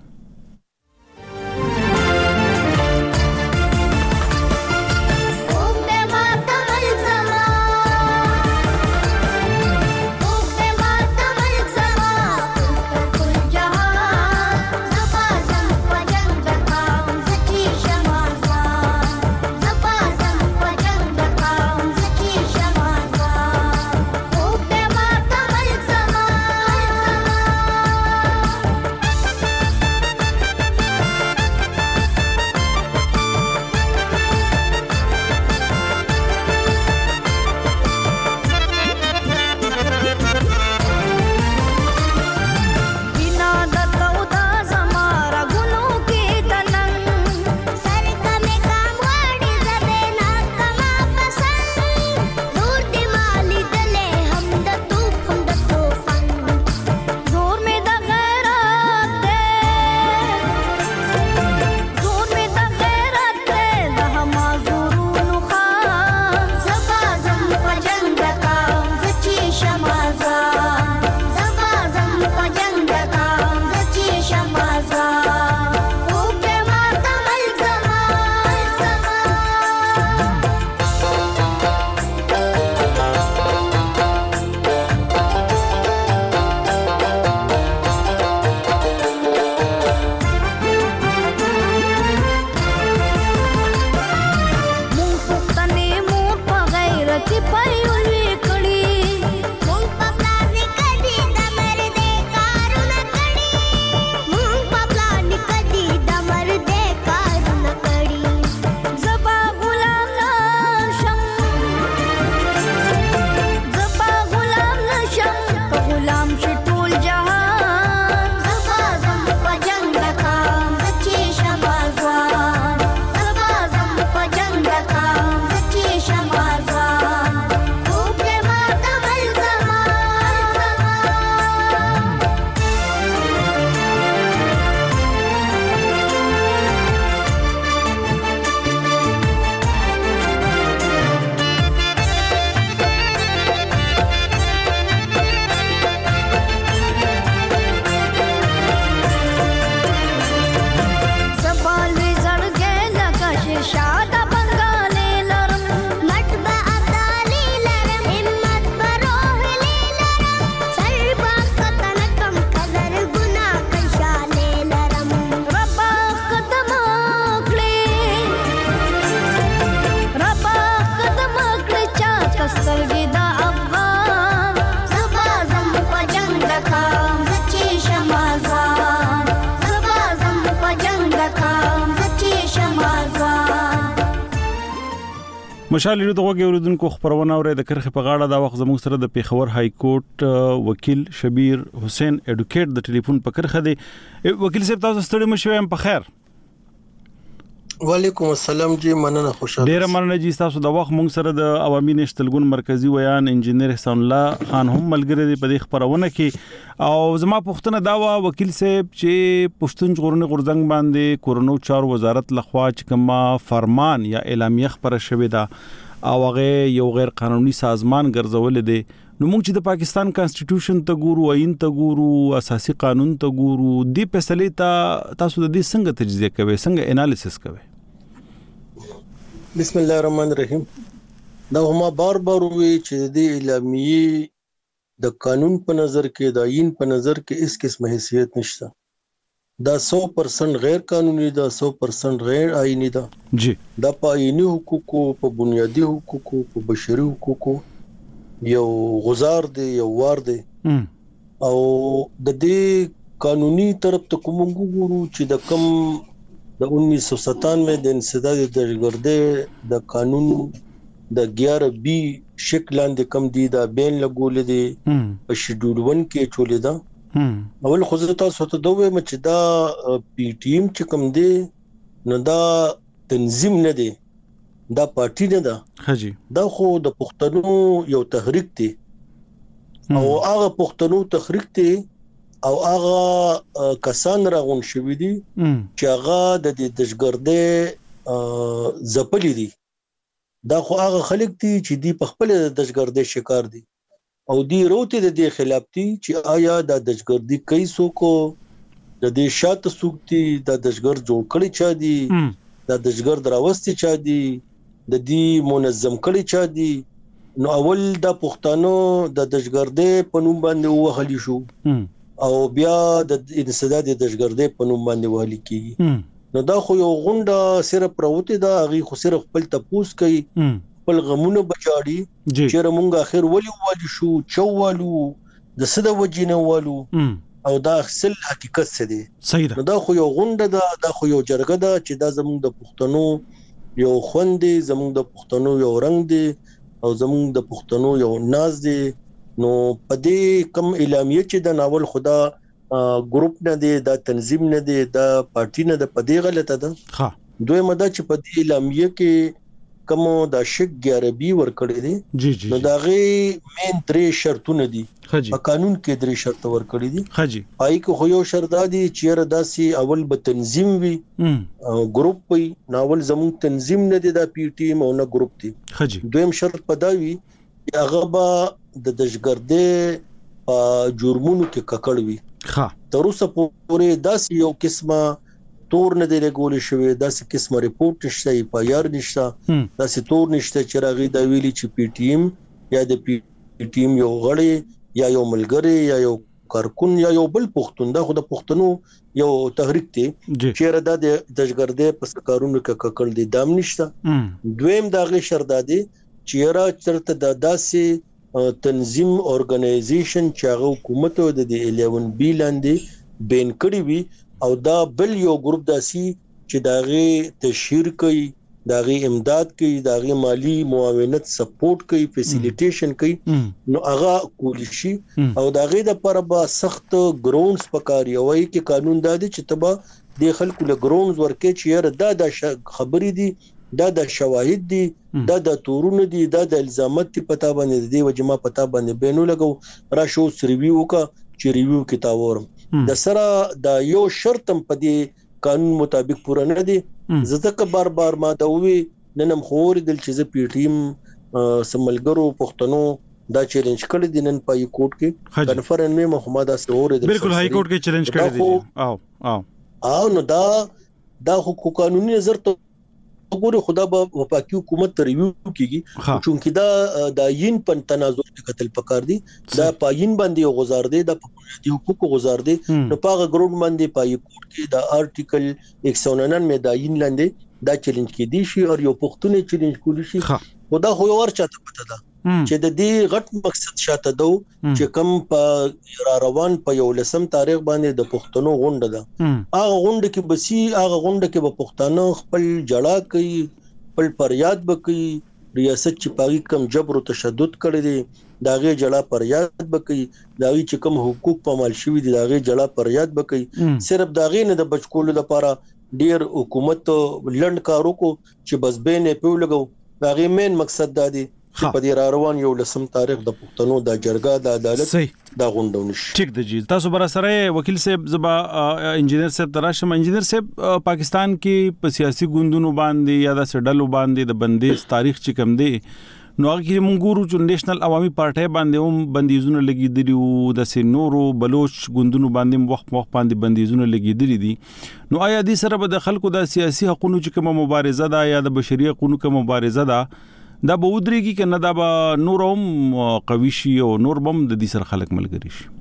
مشال دغه اوریدونکو خبرونه اوري د کرخه په غاړه دا وخت زموږ سره د پیښور های کورټ وکیل شبیر حسین اډوکیټ د ټلیفون په کرخه دی. وکیل صاحب تاسو ستړي مشوي په خیر؟ وعلیکم السلام جی، مننه، خوشاله. ډیر مننه جی تاسو د وخت مونږ سره د عوامي نشتلګون مرکزی ویان انجنیر احسان الله خان هم ملګری دی په دې خبرونه کې. او زما پوښتنه دا و وکیل صاحب چې پښتون ژغورنې غورځنګ باندې کورونو چارو وزارت لخوا چې کومه فرمان یا اعلامیه خبره شوې ده او هغه یو غیر قانوني سازمان ګرځول دي، نو موږ چې د پاکستان کانسټیټیوشن ته ګورو، آئین ته ګورو، اساسي قانون ته ګورو، دی فیصله ته تاسو د دې څنګه تجزیه کوئ، څنګه انالیسس کوئ؟ بسم الله الرحمن الرحیم. دا هم بار وی چې د اعلامیه د قانون په نظر کې، د آئین په نظر کې اس قسمه حیثیت نشته. دا 100% غیر قانوني ده، 100% غیر آئینی ده جی. دا په آئینی حقوقو، په بنیادی حقوقو، په بشري حقوقو یو غزار دی، یو وار دی. او د دې قانوني طرف ته کوم ګورو چې د کم د 1997 د انسداد دهشتګردۍ د قانون د 11B شکل لاندې کم دی دا بین لګول دي په شیډول 1 کې چولې ده. اول خو زه تاسو ته دوه چې دا پی ټی ایم چې کم دی نو دا تنظیم نه دی، دا پارټي نه ده. حاجی دا خو د پښتنو یو تحریک دی او هغه پښتنو تحریک دی او هغه کسان راغون شوی دي چې هغه د دهشتګردۍ زپلي دي. دا خو هغه خلک دي چې دی په خپل د دهشتګردۍ شکار دي او دی روته د دې خلاف دي چې آیا د دهشتګردۍ کوي څوک، د دې شاته څوک دي، د دهشتګرد جوړ کړي چا دي، د دهشتګرد راوستي چا دي، د دې منظم کړي چا دي. نو اول د پښتنو د دهشتګردۍ په نوم باندې وهلی شو او بیا د انسداد دهشتګردۍ په نوم باندې وهل کیږي. نو دا خو یو غونډه صرف پروته دا، هغه خو صرف خپل تپوس کوي، خپل غمونه بچاړي چې رمونګ اخر ولي شو چوالو د سده وجینه والو او دا اصل حقیقت څه دی. صحیح ده. نو دا خو یو غونډه ده، دا خو یو جرګه ده چې دا زموږ د پښتنو یو خوند دی، زموږ د پښتنو یو رنگ دی او زموږ د پښتنو یو ناز دی. نو پدې کم اعلامیه چې د ناول خدا ګروپ نه دی، دا تنظیم نه دی، دا پارټي نه ده، پدې غلطه ده. ها دوی مده چې پدې اعلامیه کې کوم د شک 11B ور کړی دی. جی جی. نو دا غي مین 3 شرطونه دي په قانون کې 3 شرط ور کړی دي. حاجی پای کې خو یو شرط دی چې راداسي اول به تنظیم وي، ګروپ وي، ناول زمون تنظیم نه دی، دا پی ټی ایم او نه ګروپ دی. حاجی دویم شرط پداوي هغه به د دهشتګردۍ په جرمونو کې ککړ وي. ها تر اوسه پورې داسې یو قسمه تور نه دی لګول شوی، داسې قسمه ریپورت نشته، پایار نشته، داسې تور نشته چې راغی دا ویلي چې پی ټی ایم یا د پی ټی ایم یو غړی یا یو ملګری یا یو کارکون یا یو بل پښتون، دا خو د پښتنو یو تحریک دی چې را د دهشتګردۍ په کارونو کې ککړ دي، دام نشته. دویم دا غي شرط دی چې را چرته د داسې تنظیم اورګنایزیشن چې هغه حکومت او د 11B لاندې بین کړی وي او دا بل یو ګروپ داسي چې داغه تشهیر کوي، داغه امداد کوي، داغه مالی معاونت سپورټ کوي، فیسیلیټیشن کوي، نو هغه کولی شي او داغه د پر با سخت ګراوندز پکاري او ای کې قانون دادي چې تبا د خلکو له ګراوندز ورکه چې دا د خبرې دي، دا د شواهد دي، دا د تورونه دي، دا د الزامات پتا باندې دی وجما پتا باندې بینو لګو را شو ریویو کا چې ریویو کتابورم د سره د یو شرطم په دې قانون مطابق پوره نه دي. زته بار بار ما دا وی ننم خور دل چې پی ټی ایم سملګرو پښتنو دا چیلنج کړی دي نن پای کوټ کې کنفرن می محمد اسور بالکل هائی کورټ کې چیلنج کړی دي او نو دا حقوق قانوني نظر ته وګوره خدا به وفاقي حکومت ته ریویو کیږي چونکی دا د آئین په تنازع کې قتل پکار دي، دا پاین باندې غزار دي، د بنیادي حقوق غزار دي. نو پاغه ګروند باندې پای کوټ کې د آرټیکل 199 د آئین لاندې دا چیلنج کې دي شي او یو پښتون چیلنج کولی شي. خدا خو ور چاته پته ده چې د دې غټ مقصد شاته دو چې کم په روان په 11 تاریخ باندې د پښتنو غونډه ده. هغه غونډه کې بسی هغه غونډه کې په پښتنو خپل جړه کوي، خپل پریاد بکوي، ریاست چې پاغي کم جبر او تشدد کړی دی داغه جړه پر یاد بکې داغي چې کم حقوق په مال شوی دي داغه جړه پر یاد بکې صرف داغه نه د بچکولو لپاره ډیر حکومت لند کارو کو چې بس بینه په لګو داغه مین مقصد دا دی چې په دې روان یو لسم تاریخ د پښتنو د جرګه د عدالت دا غونډونه شي. ټیک دی جی تاسو بر سره وکیل صاحب زبا انجینر صاحب تراشم انجینر صاحب پاکستان کې په سیاسي ګوندونو باندې یا د سډلو باندې د بندیز تاریخ چې کم دی نو هغه کې مونږ ګورو چې نېشنل عوامي پارټي باندې هم بندیزونه لګیدلي او د سينورو بلوچ ګوندونو باندې وخت باندې بندیزونه لګیدلي دي نو آیا دې سره به د خلکو د سیاسي حقوقو چې کومه مبارزه ده یا د بشري حقوقو کومه مبارزه ده دا به ودرېږي کنه دا به نور هم قوي شي او نور بم د دې سره خلک ملګری شي؟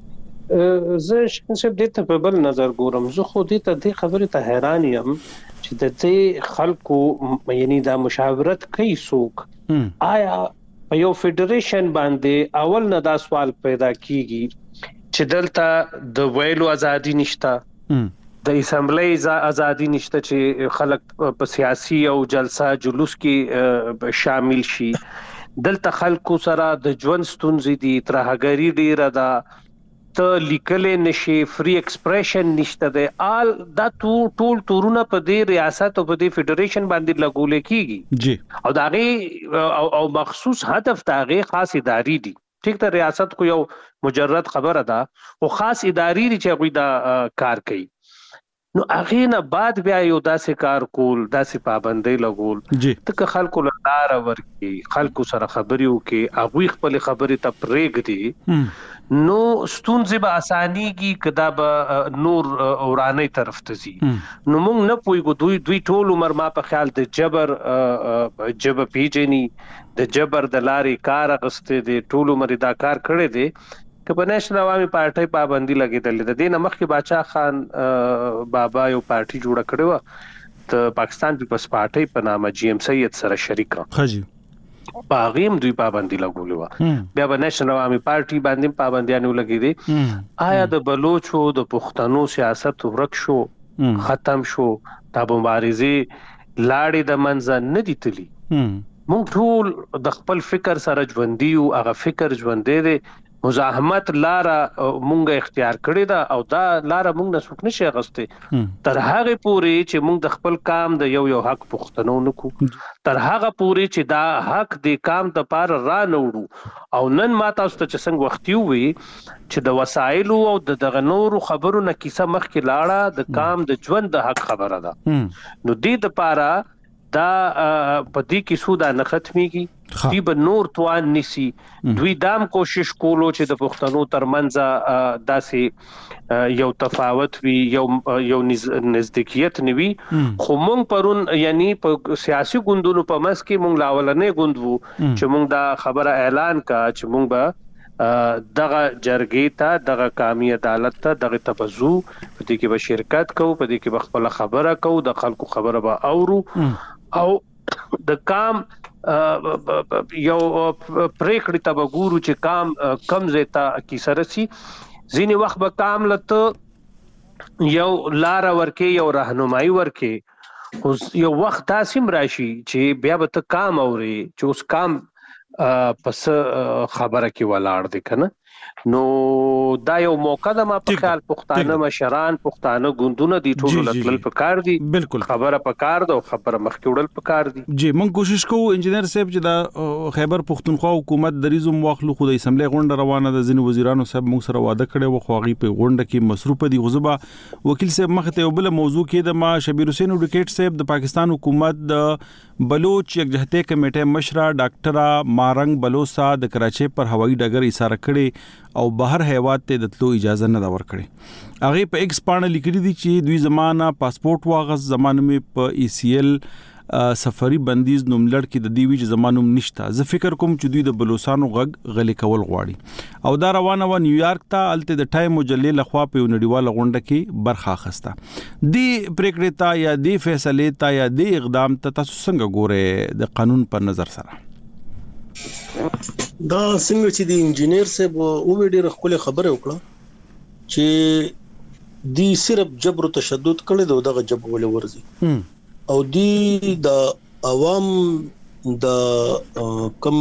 زه شخصا د ته په بل نظر ګورم زه خو دې ته د خبره ته حیران یم چې د دې خلکو یعنی دا مشاورت کوي څوک آیا په یو فدریشن باندې اول نه دا سوال پیدا کیږي چې دلته د ویلو ازادي نشته د اسمبلی ازادي نشته چې خلک په سیاسي او جلسه جلوس کې شامل شي دلته خلکو سره د ژوند ستونزې دي ترهګری ډیره ده ته لیکلې نشي فری ایکسپریشن نشته ده آل دا ټول تورونه په دې ریاست او په دې فدریشن باندې لګول کیږي جی او داغه او مخصوص هدف داغه خاص اداري دي ټیک ته ریاست کو یو مجرد خبره ده او خاص اداري دي چې غوي دا کار کوي نو هغه نه بعد بیا یو داسې کار کول داسې پابندۍ لګول ته خلکو لاره ورکی خلکو سره خبرې وکي هغه خپل خبرې ته پرېږدي نو ستونزې به اسانيږي کدا به نور اورانه طرف ته زی نو موږ نه پويګو دوی ټول عمر ما په خیال د جبر پیجنی د جبر د لارې کار غسته دي ټول عمر دا کار کړی دي که په نېشنل عوامي پارټي پابندي لګیدل د دې نمخ کې باچا خان بابا یو پارټي جوړ کړی و د پاکستان پیپلز پارټي په نامه جی ایم سید سره شریک خجی باغیم دوی پابندي لګولې و بیا په نېشنل عوامي پارټي باندې پابندیانو لګې دي آیا د بلوچو د پښتنو سیاست ورک شو ختم شو د مبارزه لاړې د منځ نه دي تللی مونږ ټول د خپل فکر سره ژوندۍ او هغه فکر ژوندې دي مزاحمت لاره مونږه اختیار کړی دا او دا لاره مونږ نه سوک نشي غسته تر هغه پوري چې مونږ د خپل کام د یو حق پښتنو نکو تر هغه پوري چې دا حق د کام د پار را نوړو او نن ما تاسو ته څنګه وختي وي چې د وسایل او د دغه نورو خبرو نه کیسه مخ کې لاړه د کام د ژوند د حق خبره ده نو دې د پاره دا پدې کې سودا نه ختميږي دوی به نور توان نسی دوی دام کوشش کولو چې د پښتنو ترمنځ داسې یو تفاوت وي یو نزدېکیت نوي خو مونږ پرون یعنی په سیاسي ګوندونو په مس کې مونږ لاولنې ګوند وو چې مونږ دا خبره اعلان کا چې مونږ به دغه جرګې ته دغه قومي عدالت ته دغه تبزو په دې کې به شرکت کوو په دې کې به خپل خبره کوو د خلکو خبره به اورو او د کام یو پریکړه ته وګورو چې کام کم زیتا کی سرسي ځینی وخت به کام لته یو لار ورکه یو راهنمایي ورکه اوس یو وخت تاسم راشي چې بیا به ته کام اوري چې اوس کام پس خبره کې ولاړ دي کنه نو دا یو موقع ده ما په خیال پښتانه مشران پښتانه ګوندونه دي ټول لټل پکار دي بالکل خبره پکار ده خبره مخکوړل پکار دي جی مونږ کوشش کوو انجینر صاحب چې دا خیبر پښتونخوا حکومت د ریزم واخلو خو د اسمبلی غونډه روانه ده ځینې وزیرانو صاحب موږ سره وعده کړی و خو هغه په غونډه کې مصروف دي غزبا وکیل صاحب مخته یو بل موضوع کې د ما شبیر حسین اډوکیټ صاحب د پاکستان حکومت د بلوچ یکجهتي کمیټه مشره ډاکټره مارنګ بلوسا د کراچۍ پر هوایي ډګر ایثار کړي او بهر هیواد ته د تلو اجازه نه دا ورکړي هغه په ایکس باندې لیکلي دي چې دوی زمانہ پاسپورت واغس زمانه می په ای سی ال سفری بندیز نوملړ کې د دیوی زمانوم نشته زه فکر کوم چې دوی د بلوچستانو غږ غلي کول غواړي او دا روانه و نیویارک ته الته د ټایم مجلې لخوا په نړیواله غونډه کې برخه اخسته دی پریکړه تا یا دی فیصله تا یا دی اقدام ته تاسو څنګه ګوره د قانون په نظر سره دا څنګه چې د انجینیر صاحب او ډېر خپل خبره وکړه چې دی صرف جبر او تشدد کړي دغه جبر ول ورزي او دی د عوام د کم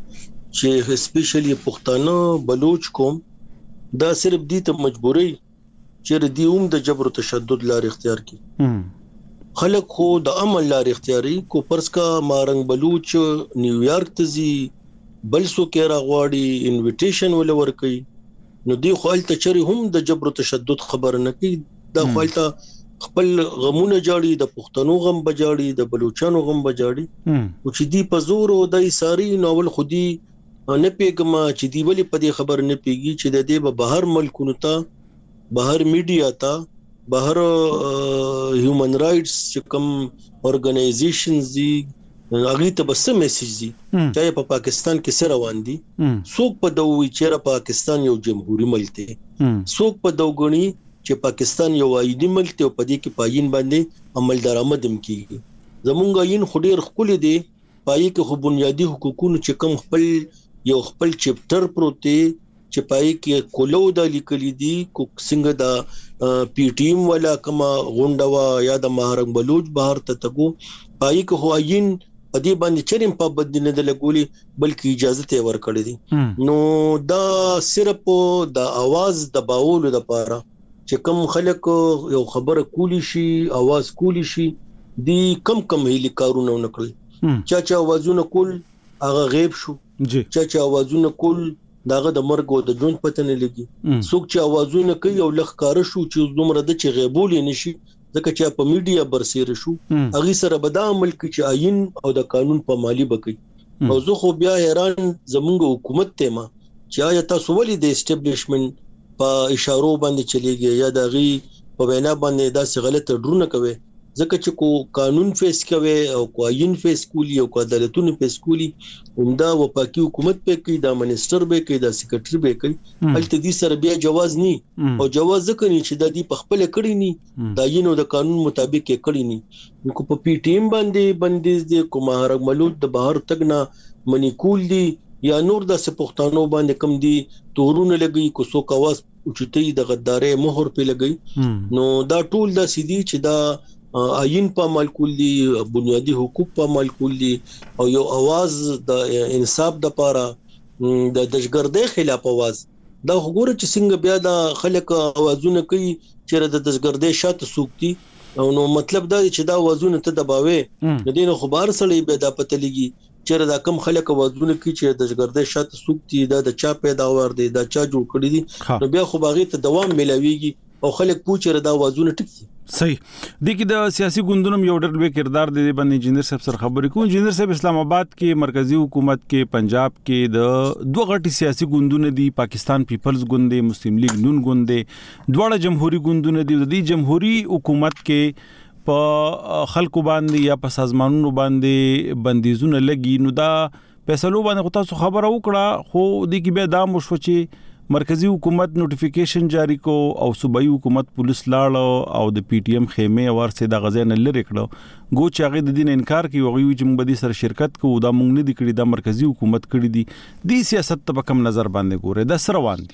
چې سپیشلی پښتانه بلوچ قوم دا صرف دي ته مجبوري چې د د جبر تشدد لار اختیار کړي. خلک خو د عمل لار اختیاري کو پرس کا مارنګ بلوچ نیویارک ته زی بل سو کې راغواړي انویټیشن ول ورکي نو دی خو الته چری هم د جبر تشدد خبر نه کوي. دا خپلته خپل غمونه جاړي د پښتنو غم بجاړي د بلوچانو غم بجاړي او چې دی په زور او د ساری نوول خودي نه پیګما چې دی ولی په دې خبر نه پیږي چې د دې به بهر ملکونو ته بهر میډیا ته بهر هیومن رائټس چې کوم اورګنایزیشنز دي هغه ته بس میسج دي چې په پاکستان کې سره روان دي څوک په دوی چې پاکستان یو جمهوریت ملک دی څوک په دوغني چې پاکستان یو وایي ملک ته په دې کې پاین باندې عمل درآمد هم کیږي. زمونږ عین خډیر خپل دي پای کې خو بنیادی حقوقونه چې کوم خپل یو خپل چپټر پروت دی چې پای کې کولو د لیکلي دي کو څنګه دا پی ټیم ولا کما غونډوا یا د مهرنګ بلوچ بهر ته تګو پای کې هو عین په دې باندې چریم په بدنه د لګولي بلکې اجازه ته ور کړې دي. نو دا صرف د आवाज دباولو لپاره چې کوم خلک یو خبره کولی شي आवाज کولی شي دی کم هلي کارونه نکړي چا आवाजونه کول هغه غیب شو چا आवाजونه کول داغه د مرګ او د ژوند پته نه لګي څوک چې आवाजونه کوي او لخ کار شو چې دومره د چې غیبول نشي ځکه چې په میډیا برسېره شو هغه سره به دا عمل کوي چې آئین او د قانون په مالی بکی او زه خو بیا حیران زمونږ حکومت ته ما چې آیا تاسو ولې د اسټابلیشمنت په اشارو باندې چلیږي یا د غي په وینا باندې دا څه غلطه ډرونه کوي ځکه چې کو قانون فیس کوي او کو آئین فیس کولی او کو عدالتونو فیس کولی همدا وفاقي حکومت په کې دا منسٹر به کې دا سیکریټری به کې هلته دي سره بیا جواز ني او جواز ځکه ني چې د دې په خپل کړی ني دا یینو د قانون مطابق کې کړی ني کو په پی ټیم باندې بندیز دي کو مهرنګ ملوت د بهر تګنا منی کول دي یا نور د سپښتانو باندې کم دي تورونه لګي کو سو کواز اوچتي د غدارې مهر په لګي نو دا ټول د سیدی چې دا آئین په عمل کول دي بنیادی حقوق په عمل کول دي او یو आवाज د انصاف د پاره د دشګردۍ خلاف आवाज دا وګوره چې څنګه بیا د خلک आवाजونه کوي چې د دشګردۍ شاته سوکتي او نو مطلب دا چې دا आवाजونه ته دباوي د دین خبر سره به دا پته لګي چې دا کم خلک आवाजونه کوي چې د دشګردۍ شاته سوکتي دا د چا پیداوار دي دا چا جوړ کړی دي نو بیا خو باغې ته دوام ملاويږي او خلک پوښتنه دا आवाजونه ټکی صحیح د کې د سیاسي ګوندونو یو ډېر لوی کردار دی باندې انجینر صاحب سره خبرې کوم. انجینر صاحب اسلام آباد کې مرکزی حکومت کې پنجاب کې د دوه غټي سیاسي ګوندونه دي پاکستان پیپلز ګوند دی مسلم لیگ نون ګوند دی دواړه جمهوریت ګوندونه دي د جمهوریت حکومت کې په خلکو باندې یا په سازمانونو باندې بندیزونه لګي نو دا فیصلو باندې تاسو خبره وکړه خو د کې به دا مشو چې مرکزی حکومت نوټیفیکیشن جاری کو او صوبایي حکومت پولیس لاړ او د پی ټی ایم خیمه ورسې د غزا نه لری کړو گو چې هغه د دین انکار کوي او غوي چې موږ به سره شرکت کوو دا موږ نه دی کړی د مرکزی حکومت کړی دی د سیاست په کم نظر باندې ګوره د سره روان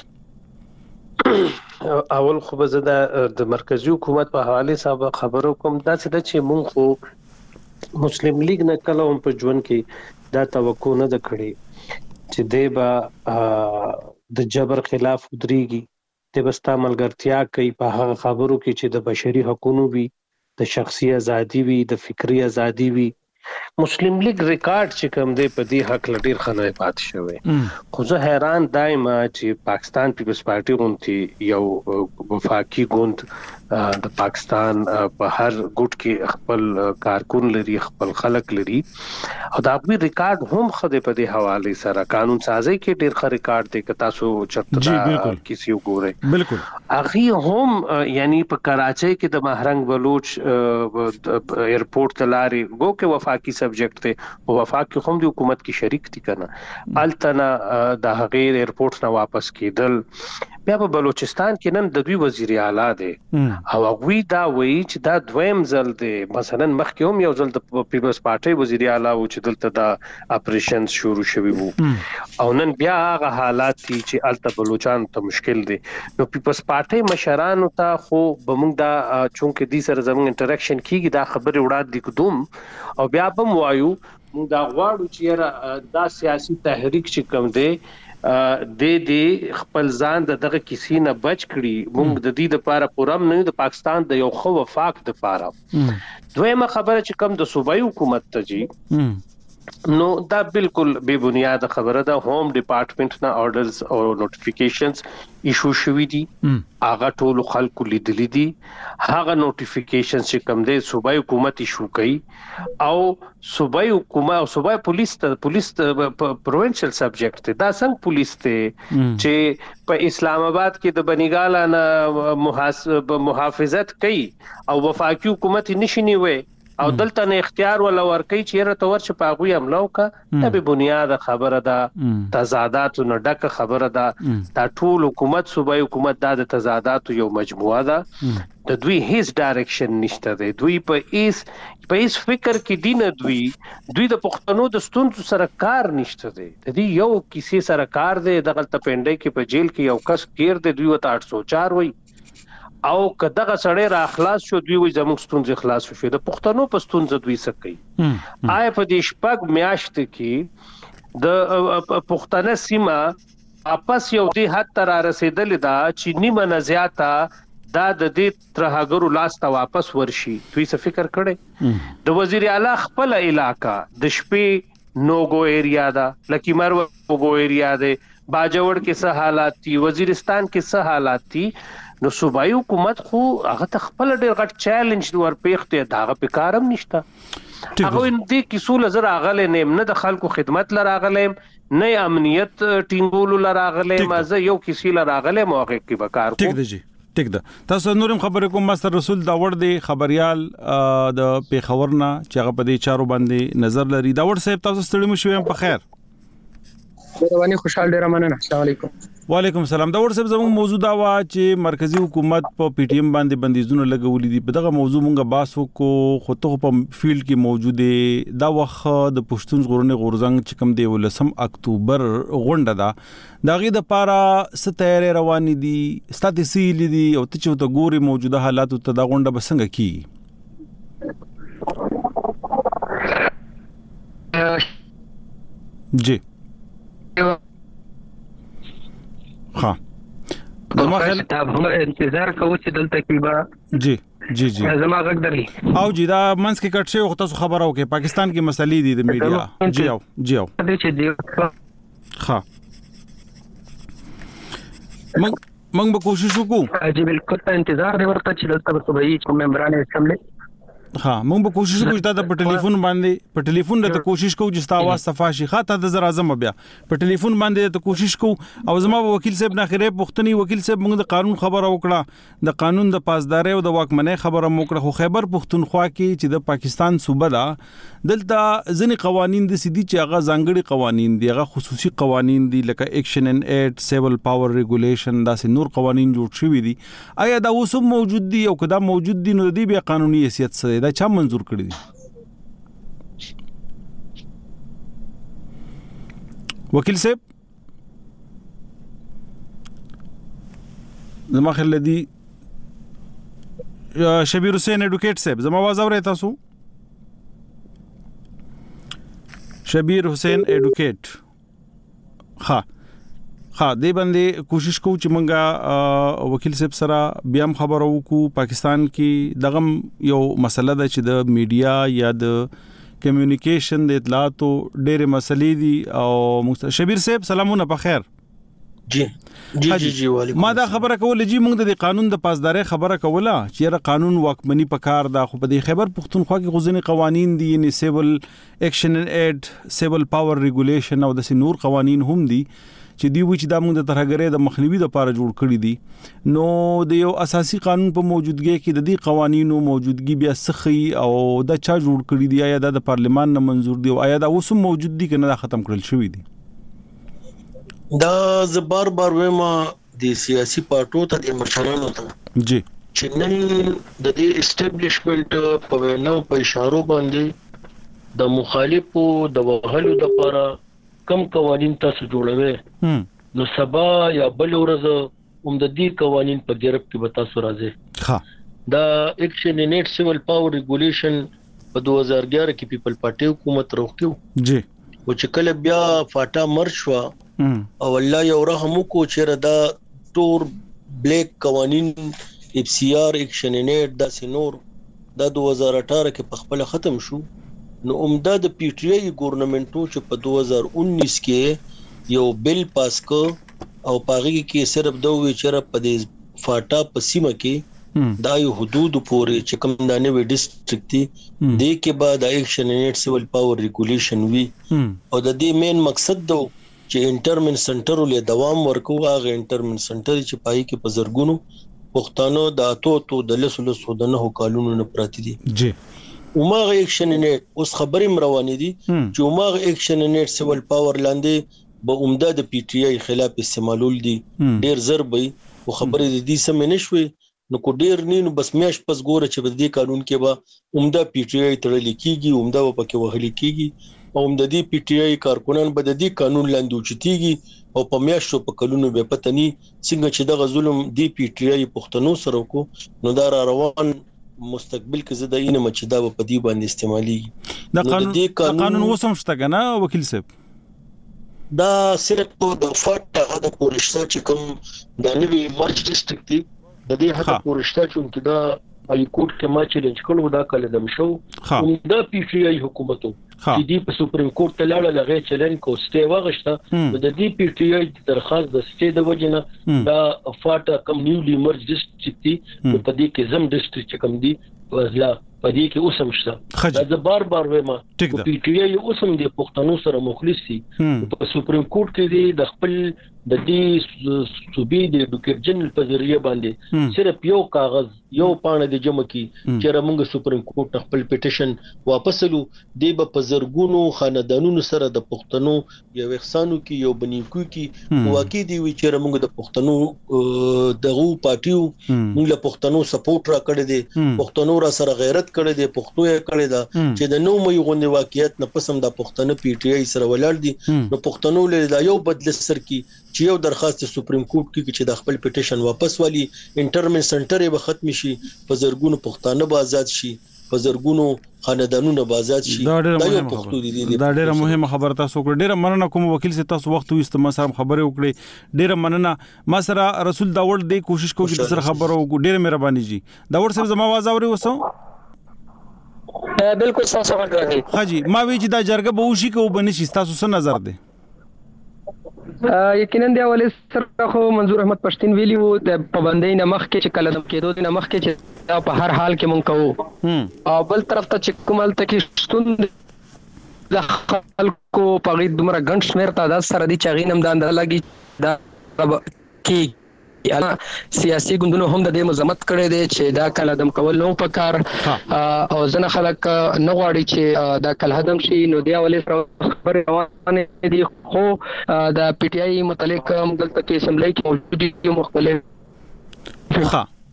دي اول خو به د مرکزی حکومت په حواله صاحب خبرو کوم دا چې مونږ خو مسلم لیگ نه کله هم په ژوند کې دا توقع نه کړی چې دیبا د جبر خلاف ودرېږي د بستا ملګرتیا کوي په هغه خبرو کې چې د بشري حقوقو وي د شخصي ازادي وي د فکری ازادي وي مسلم لیگ ریکارډ چې کوم دی په دې حق لډیر خنوي پات شوی خو زه حیران دایمه چې پاکستان پیپلز پارټي غونډه یو وفاقي ګوند د پاکستان په هر ګوټ کې خپل کارکون لري خپل خلک لري او دا په ریکارډ هم خدای په دې حواله سره قانون سازي کې ډیر ښه ریکارډ دی که تاسو چرته کسی وګورئ بالکل اغه هم یعنی په کراچۍ کې د مهرنګ بلوچ ایرپورټ تلاري گو کې وفاقي سبجیکټ دی او وفاقي هم د حکومت کې شریک دي کنه التنا د هغه ایرپورټ نه واپس کېدل بیا په بلوچستان کې نن د دوی وزیر اعلی دی او هغه دا وایي چې دا دویم ځل دی مثلا مخکې هم یو ځل د پیپلز پارټي وزیر اعلی و چې دلته دا اپریشن شروع شوی وو او نن بیا هغه حالات دي چې الته بلوچستان ته مشکل دي نو پیپلز پارټي مشرانو ته خو بمونږ دا چونکه دي سره زموږ انټریکشن کیږي دا خبره وړاندې کوم او بیا به وایو موږ دا غواړو چې دا سیاسي تحریک چې کوم دی د خپل ځان دغه کیسې نه بچ کړي. موږ د دې لپاره پورم نه د پاکستان د یو خو وفاق د لپاره. دویمه خبره چې کوم د صوبایي حکومت ته جی نو دا بالکل بے بنیاد خبره ده. ہوم ډپارټمنټ نه آرډرز او نوټیفیکیشنز ایشو شوې دي، هغه ټول خلکو لیدلې دي. هغه نوټیفیکیشنز چې کوم دي صوبایي حکومت ایشو کوي او صوبایي حکومت او صوبایي پولیس پروینشل سبجیکټ ته دا څنګه پولیس ته چې په اسلام آباد کې د بنیګالانه محافظت کوي او وفاقي حکومت نشي وي او دلته نه اختیار ولا ورکي چې رته ورچ پاغوي عملو کا ته به بنیاد خبره ده، تضادات نه ډک خبره ده. دا ټول حکومت صوبایي حکومت د تضادات یو مجموعه ده. د دوی هیڅ ډایرکشن نشته دی. دوی په هیڅ فکر کې دي نه. دوی د پښتنو د ستونزو سره کار نشته دی. د دې یو کیسې سره کار دی. دغه تپنډي کې په جیل کې یو کس کېر دی، دوی وته 804 وای او کداغه سړی را اخلاص شو، دوی وي زموږ ستونزې خلاص شو. د پښتنو په ستونزې دوی څه کوي؟ آیا په دې شپږ میاشت کې د پښتنه سیمه واپس یو دې حد ته را رسیدلې ده چې نیمه نه زیاته دا د دې ترهګرو لاس ته واپس ورشي؟ دوی څه فکر کړي؟ د وزیر اعلی خپل علاقہ د شپې نوګو ایریا ده، لکی مرو نوګو ایریا ده، باجوړ کې څه حالات دي، وزیرستان کې څه حالات دي. نو صوبایي حکومت خو هغه ته خپل ډېر غټ چیلنج ورپېخته دا په کارم نشته. هغه دې کیسو لزر اغله نه د خلکو خدمت لراغلم نه امنیت ټینګول لراغلم مازه یو کیسې لراغلم موقع کې وکړ. ټیک دی جی، ټیک ده. تاسو نورم خبرې کوم ماستر رسول داوړ دی خبريال د پیښورنا چې هغه په دې چارو باندې نظر لري. داوړ صاحب تاسو ستړي مشوي په خیر؟ مهرباني، خوشحال ډیر مننه. السلام علیکم. وعلیکم السلام. دا ورسره زموږ موضوع دا وا چې مرکزی حکومت په پی ټی ایم باندې بندیزونه لګولې دي. په دغه موضوع مونږه بحث وکړو خو ته په فیلډ کې موجود دی. دا وخت د پښتون ژغورنې غورځنګ چې کوم دی 18 اکتوبر غونډه ده دا غي د پاره ستاره روان دي ستاتسیل دي او ته چې ته ګوري موجوده حالات ته دا غونډه بسنګ کی جی ها زما خیال هم انتظار کوو چې دلته کې با جی جی جی زما غږ دري او جی دا منس کې کټ شي وخت خبره وکي پاکستان کې مسلې دي د میډیا جی او دې چې دی ها موږ به کوشش وکړو جی بالکل انتظار دی ورته چې دلته صوبایي ممبران اسمبلی ها موږ به کوشش کوو چې دا په ټلیفون باندې په ټلیفون د کوشش کوو چې تاسو صفاشي خاطه د زر اعظم بیا په ټلیفون باندې د کوشش کوو او زما وکیل صاحب نه خیره پښتني وکیل صاحب موږ د قانون خبره وکړه د قانون د پاسداري او د واکمنۍ خبره وکړه خو خیبر پښتونخوا کې چې د پاکستان صوبه ده دلته ځینې قوانين د سيدي چې هغه ځانګړي قوانين دي هغه خصوصي قوانين دي لکه اکشن ان ایټ سیول پاور ریګولیشن داسې نور قوانين جوړ شوي دي آیا دا اوس موجود دي او کدا موجود دي نو د دې بیا قانوني حیثیت سره دا چا منظور کړی دي وکیل صاحب زما خل دی شبیر حسین ایڈوکیټ صاحب زما आवाज اورئ تاسو شبیر حسین ایڈوکیټ ها دې باندې کوشش کوو چې مونږه وکیل صاحب سره بیا خبرو وکړو پاکستان کې دغه یو مسله ده چې د میډیا یا د کمیونیکیشن د اطلاعاتو ډېر مسلې دي او شبیر صاحب سلامونه په خیر جی وعلیکم ما دا خبره کوله جی موږ د قانون د پاسداري خبره کوله چې را قانون واکمنی په کار دا خو په دې خیبر پښتونخوا کې غوښنی قوانين دي یعنی سیول اکشن ایډ سیول پاور ریګولیشن او د نور قوانين هم دي چې دی و چې د موږ د ترهګرۍ د مخنیوي لپاره جوړ کړی دي نو د یو اساسي قانون په موجودګۍ کې د دې قوانینو موجودګي بیا سخی او د چا جوړ کړی دی آیا د پارلمان نه منزور دی او آیا دا اوس موجود دي کنه ختم کړل شوی دی دا ز بار وېما د سیاسي پارټو ته د مشرانو ته جی چې نن د دې اسټابلیشمنت په ویناو په اشارو باندې د مخالفو د وهلو لپاره کم قوانين تاسو جوړوي نو سبا یا بل ورځ د دې قوانين په ګرب کې به تاسو راځي ها دا اکشن ان ایټ سیول پاور ریګولیشن په 2011 کې پیپل پارټي حکومت روکیو جی او چې کله بیا فاټا مرشوا او الله یو رحم کو چې دا تور بلیک قوانین اف سی آر اکشن نیټ دا سينور دا 2018 کې په خپل ختم شو نو عمده د پی ټی آی ګورنمنټو چې په 2019 کې یو بل پاس کو او پاغي کې صرف دوه چیرې په دې فاټا په سیمه کې دا یو حدود پورې چې کوم دانه وی ډیسټریکټ دي د کې بعد اکشن نیټ سیول پاور ریګولیشن وی او د دې مین مقصد دو چې انټرمن سنټر له دوام ورکو هغه انټرمن سنټر چې پای کې په زرګونو پښتانه د اتو د لسلو سودنه قانونو نه پراتی دي جی وماغه اکشن نیټ اوس خبرې روانې دي چې وماغه اکشن نیټ سیول پاور لاندې به عمده د پی ټی آی خلاف استعمالول دي ډیر ضربې او خبرې د دې سم نشوي نو کو ډیر نینو بس میاش پس ګوره چې د دې قانون کې به عمده پی ټی آی تړل کیږي عمده پکې وهل کیږي او عمده د پی ټی آی کارکونان به د دې قانون لاندې اوچتيږي او په میاشتو په کلونو به پتني څنګه چې د ظلم دی پی ټی آی پښتنو سره کو نو دا روان مستقبل کې زده اینه مچ دا په دې باندې استعمالي دا قانون وسم شته کنه وکیل صاحب دا صرف د فاټا د پورشته چې کوم د نوی مرج ډیسټریکټ دی د دې هغه پورشته چې دا علي کوټ کې ما چیلنج کړو دا کله دم شو دا پی ټی آی حکومتو چې دی په سپریم کورټ ته لاړه لغې چیلنج کو سټي واغشته د دې پی ټی آی درخواست د سټي د وجنه دا فاټا کوم نیولی مرج ډیسټریکټ دی په دې کې زم ډیسټریکټ کوم دی وزلا پدې کې اوسم شته دا بار وایم پی ټی آی اوسم د پښتنو سره مخلص دي په سپریم کورټ کې دی د خپل د دې صوبې د ډیپټي جنرال په ذریعہ باندې صرف یو کاغذ یو پاڼه د جمع کی چې موږ سپریم کورټ خپل پټیشن واپس لو دی په زرګونو خاندانونو سره د پښتنو یو احسانو کې یو بنیکو کې واقع دی چې موږ د پښتنو دغه پارټیو موږ له پښتنو سپورټ را کړی دي پښتنو را سره غیرت کړی دي پښتو یې کړی دا چې د نو مې غونډه واقعیت نه پسند د پښتنو پی ټی آی سره ولاړ دي نو پښتنو له یو بدل سر کې چې یو درخواست سپریم کورټ کې چې د خپل پټیشن واپس والی انټرمن سنټر به ختم شي په زرګونو پښتانه به آزاد شي په زرګونو خاندانونو به آزاد شي دا ډیره مهمه خبره تاسو وکړه ډیره مننه کوم وکیل سي تاسو وخت وست ما سره خبرې وکړې ډیره مننه ما سره رسول داوړ دې کوشش کوم چې سره خبرو وکړو ډیره مهرباني جی داوړ صاحب زما आवाज اوري وسو بالکل تاسو راغلی حاجی ما وی چې دا جرګه به وشي کو بنشي تاسو څه نظر دی یقینا دی ولې سره خو منظور احمد پښتين ویلی وو د پابندۍ نمخ کې چې کله د کېدو د نمخ کې چې په هر حال کې مونږ کوو او بل طرف ته چې کومل ته کې ستون د خلکو په غي دومره ګڼ شمیر تعداد سره دي چې غینم د اندازه لګي دا کې سیاسي ګوندونو هم د دې مزمت کړي دي چې دا کله دم کول نو پکار او ځنه خلک نه غواړي چې دا کله هدم شي نو دی ولې خبر روانه دي خو د پی ټی آی متعلق دلته کې اسمبلی کې موجود دي مختلف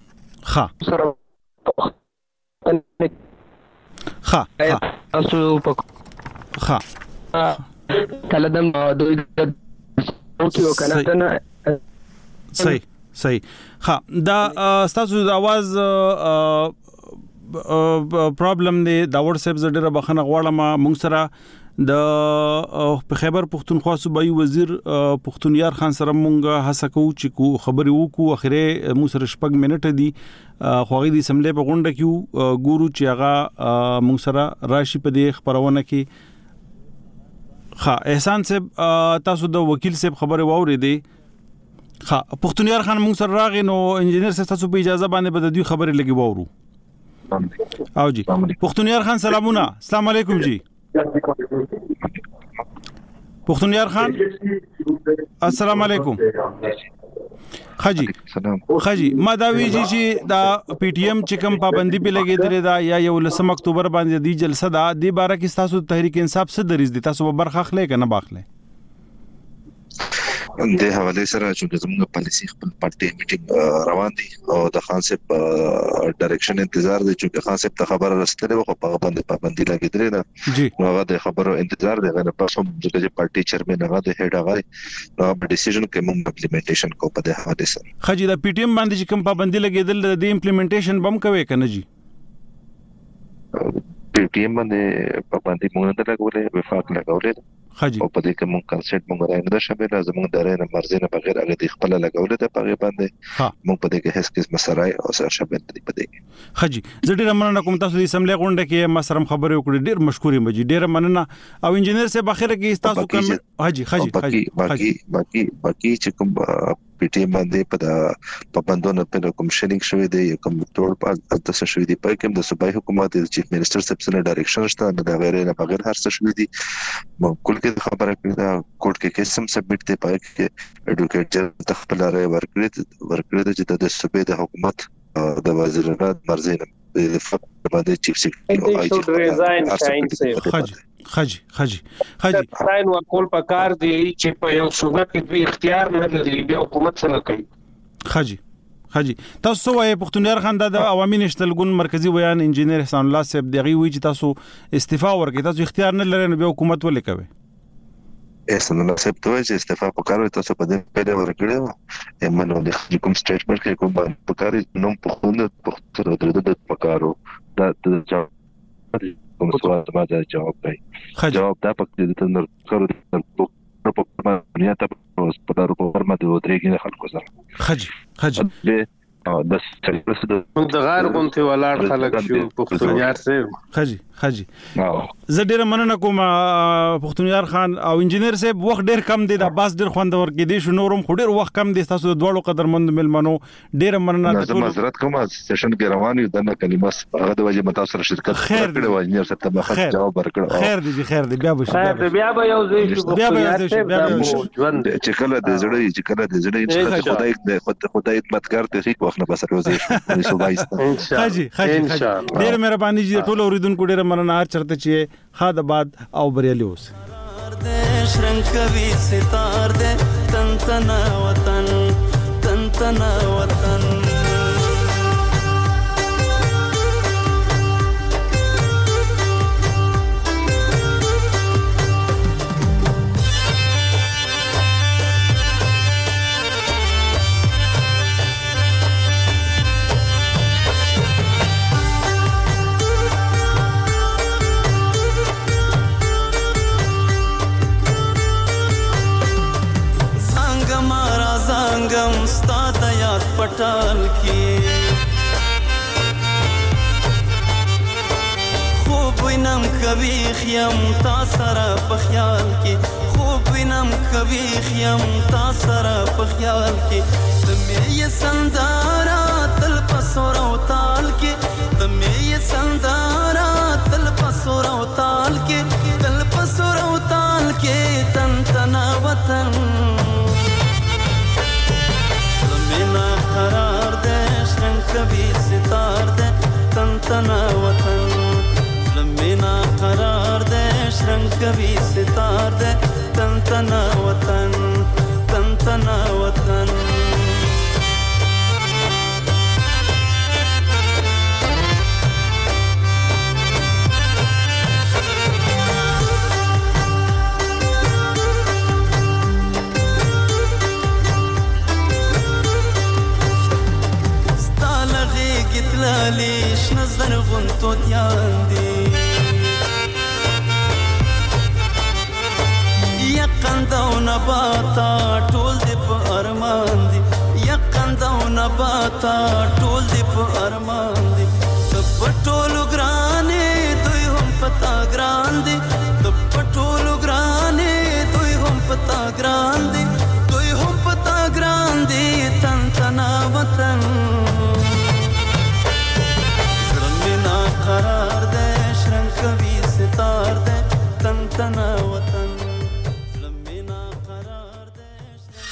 کله دم دوی او کنه صحیح دا تاسو د आवाज پرابلم دی دا WhatsApp زړه بخنه غواړم مونږ سره د خیبر پختونخوا صوبایي وزیر پختونیار خان سره مونږ هڅه کوو چې خبرې وکړو اخره مو سره شپږ منټه دي خوغې د سملې په غونډه کې ګورو چې هغه مونږ سره راشي په دې خبرونه کې احسان صاحب تاسو د وکیل صاحب خبره واورېدې پختونیار خان مونږ سره راغی نو انجنیر صاحب تاسو په اجازه باندې به د دوی خبرې لګي وورو او جی پختونیار خان سلامونه السلام علیکم جی پختونیار خان السلام علیکم خاجي ما دا ویجی چې دا پی ټی ایم چې کوم پابندي په لګیدل دا یا یو لسم اکتوبر باندې دی جلسه دا د باره کې تاسو تحریک انصاف څه دریز دي تاسو به برخه اخلئ کنه باخلئ د حواله سره چې زموږ پالیسي خپل پارټي میټینګ روان دي او د خان صاحب ډایرکشن انتظار دي چې خان صاحب ته خبر راستلې وو په باندې پابندي لګیدل نه نو هغه د خبرو انتظار دی غواړم په کوم چې پارټي چیرمن هغه د هډ هغه نو ډیسیژن کې موږ امپلیمنټیشن کو په د حواله سره خجی د پی ټی ایم باندې چې کوم پابندي لګیدل د امپلیمنټیشن بم کوي کنه جی پی ټی ایم باندې پابندي مونږ نه لګولې وفاق لګولې خاجي او په دې کې مونږ کنسنټ مونږ راځي نه شامل زموږ د رینه مرزي نه بغیر هغه د خپل لګولې د پغه باندې مونږ په دې کې هیڅ کس مسرای او سر شامل دي په دې کې خاجي زه ډیر مننه کوم تاسو د اسمبلی غونډه کې ما سره خبرې وکړې ډیر مشکورې مجي ډیر مننه او انجنیر صاحب اخر کې تاسو کوم حاجي باقي چې کوم پی ټی ایم باندې په پابندونو په کوم شننګ شوی دی کوم ټول په تاسو شوی دی په کوم د صوبایي حکومت د چیف منسٹر صاحب سره ډایریکشن شته د غیر نه بغیر هر څه شوی دی کول کې خبره کړې دا کوټ کې کیس هم سبمټ دی په کې اډوکیټ جنرال تخپل راي ورکړي چې د صوبې د حکومت د وزیرانو مرزي نه د فقط باندې چیف سیکریټری خاجي ساين ورکول پکار دی چې په یو صوبه کې دوی اختیار نه لري بیا حکومت څنګه کوي خاجي تاسو وايي پښتونیار خان د عوامي نشټلګون مرکزی بیان انجنیر احسان الله صاحب دغه وی چې تاسو استعفا ورکړئ تاسو اختیار نه لرئ نو بیا حکومت ولې کوي احسان الله صاحب ته چې استعفا وکړو تاسو په دې پیدا ورکړو یمنو د کوم سټیټمنټ کې کوم پکاري نوم په خوند د پکارو دا کوم سوال ما ته جواب دی جواب دا پکې د تنر کړو په پرمانیا ته په دارو په ورما د ودرېګي خلکو سره خاجي د غیر غونته ولاړ خلک شو پښتونیار صاحب خاجي زه ډیر مننه کوم پښتونیار خان او انجنیر صاحب وخت ډیر کم دی د باس ډیر خوندور کې دي شو نورم خو ډیر وخت کم دي تاسو د دوړو قدرمند ملمنو ډیر مننه ټول معذرت کوم سیشن کې روان یو د کلمه هغه د وجه متاثر سره شرکت کړو او انجنیر صاحب ته مخه جواب ورکړو خیر دی بیا به یو ځای شو ژوند چې کله د زړه خدای خدمتګار ته وخت نه بس روزي شو خاجي ډیر مهرباني جی ټول اوریدونکو ډیر مننه هر چرته چې خاد آباد او بریالي اوس شرنګ کوي ستار دې تن وطن پټال کې خوب وینم کوي خیم تا سره په خیال کې خوب وینم کوي خیم تا سره په خیال کې تمه یې سندارا تل پسور او تال کې تمه یې سندارا تل پسور او تال کې تل پسور او تال کې تن وطن قرار دے شرنگ کبھی ستار دے تن وطن لمینا قرار دے شرنگ کبھی ستار دے تن وطن لیش نظر غنتو دیان دی یقند و نباتا ټول دی په ارمان دی یقند و نباتا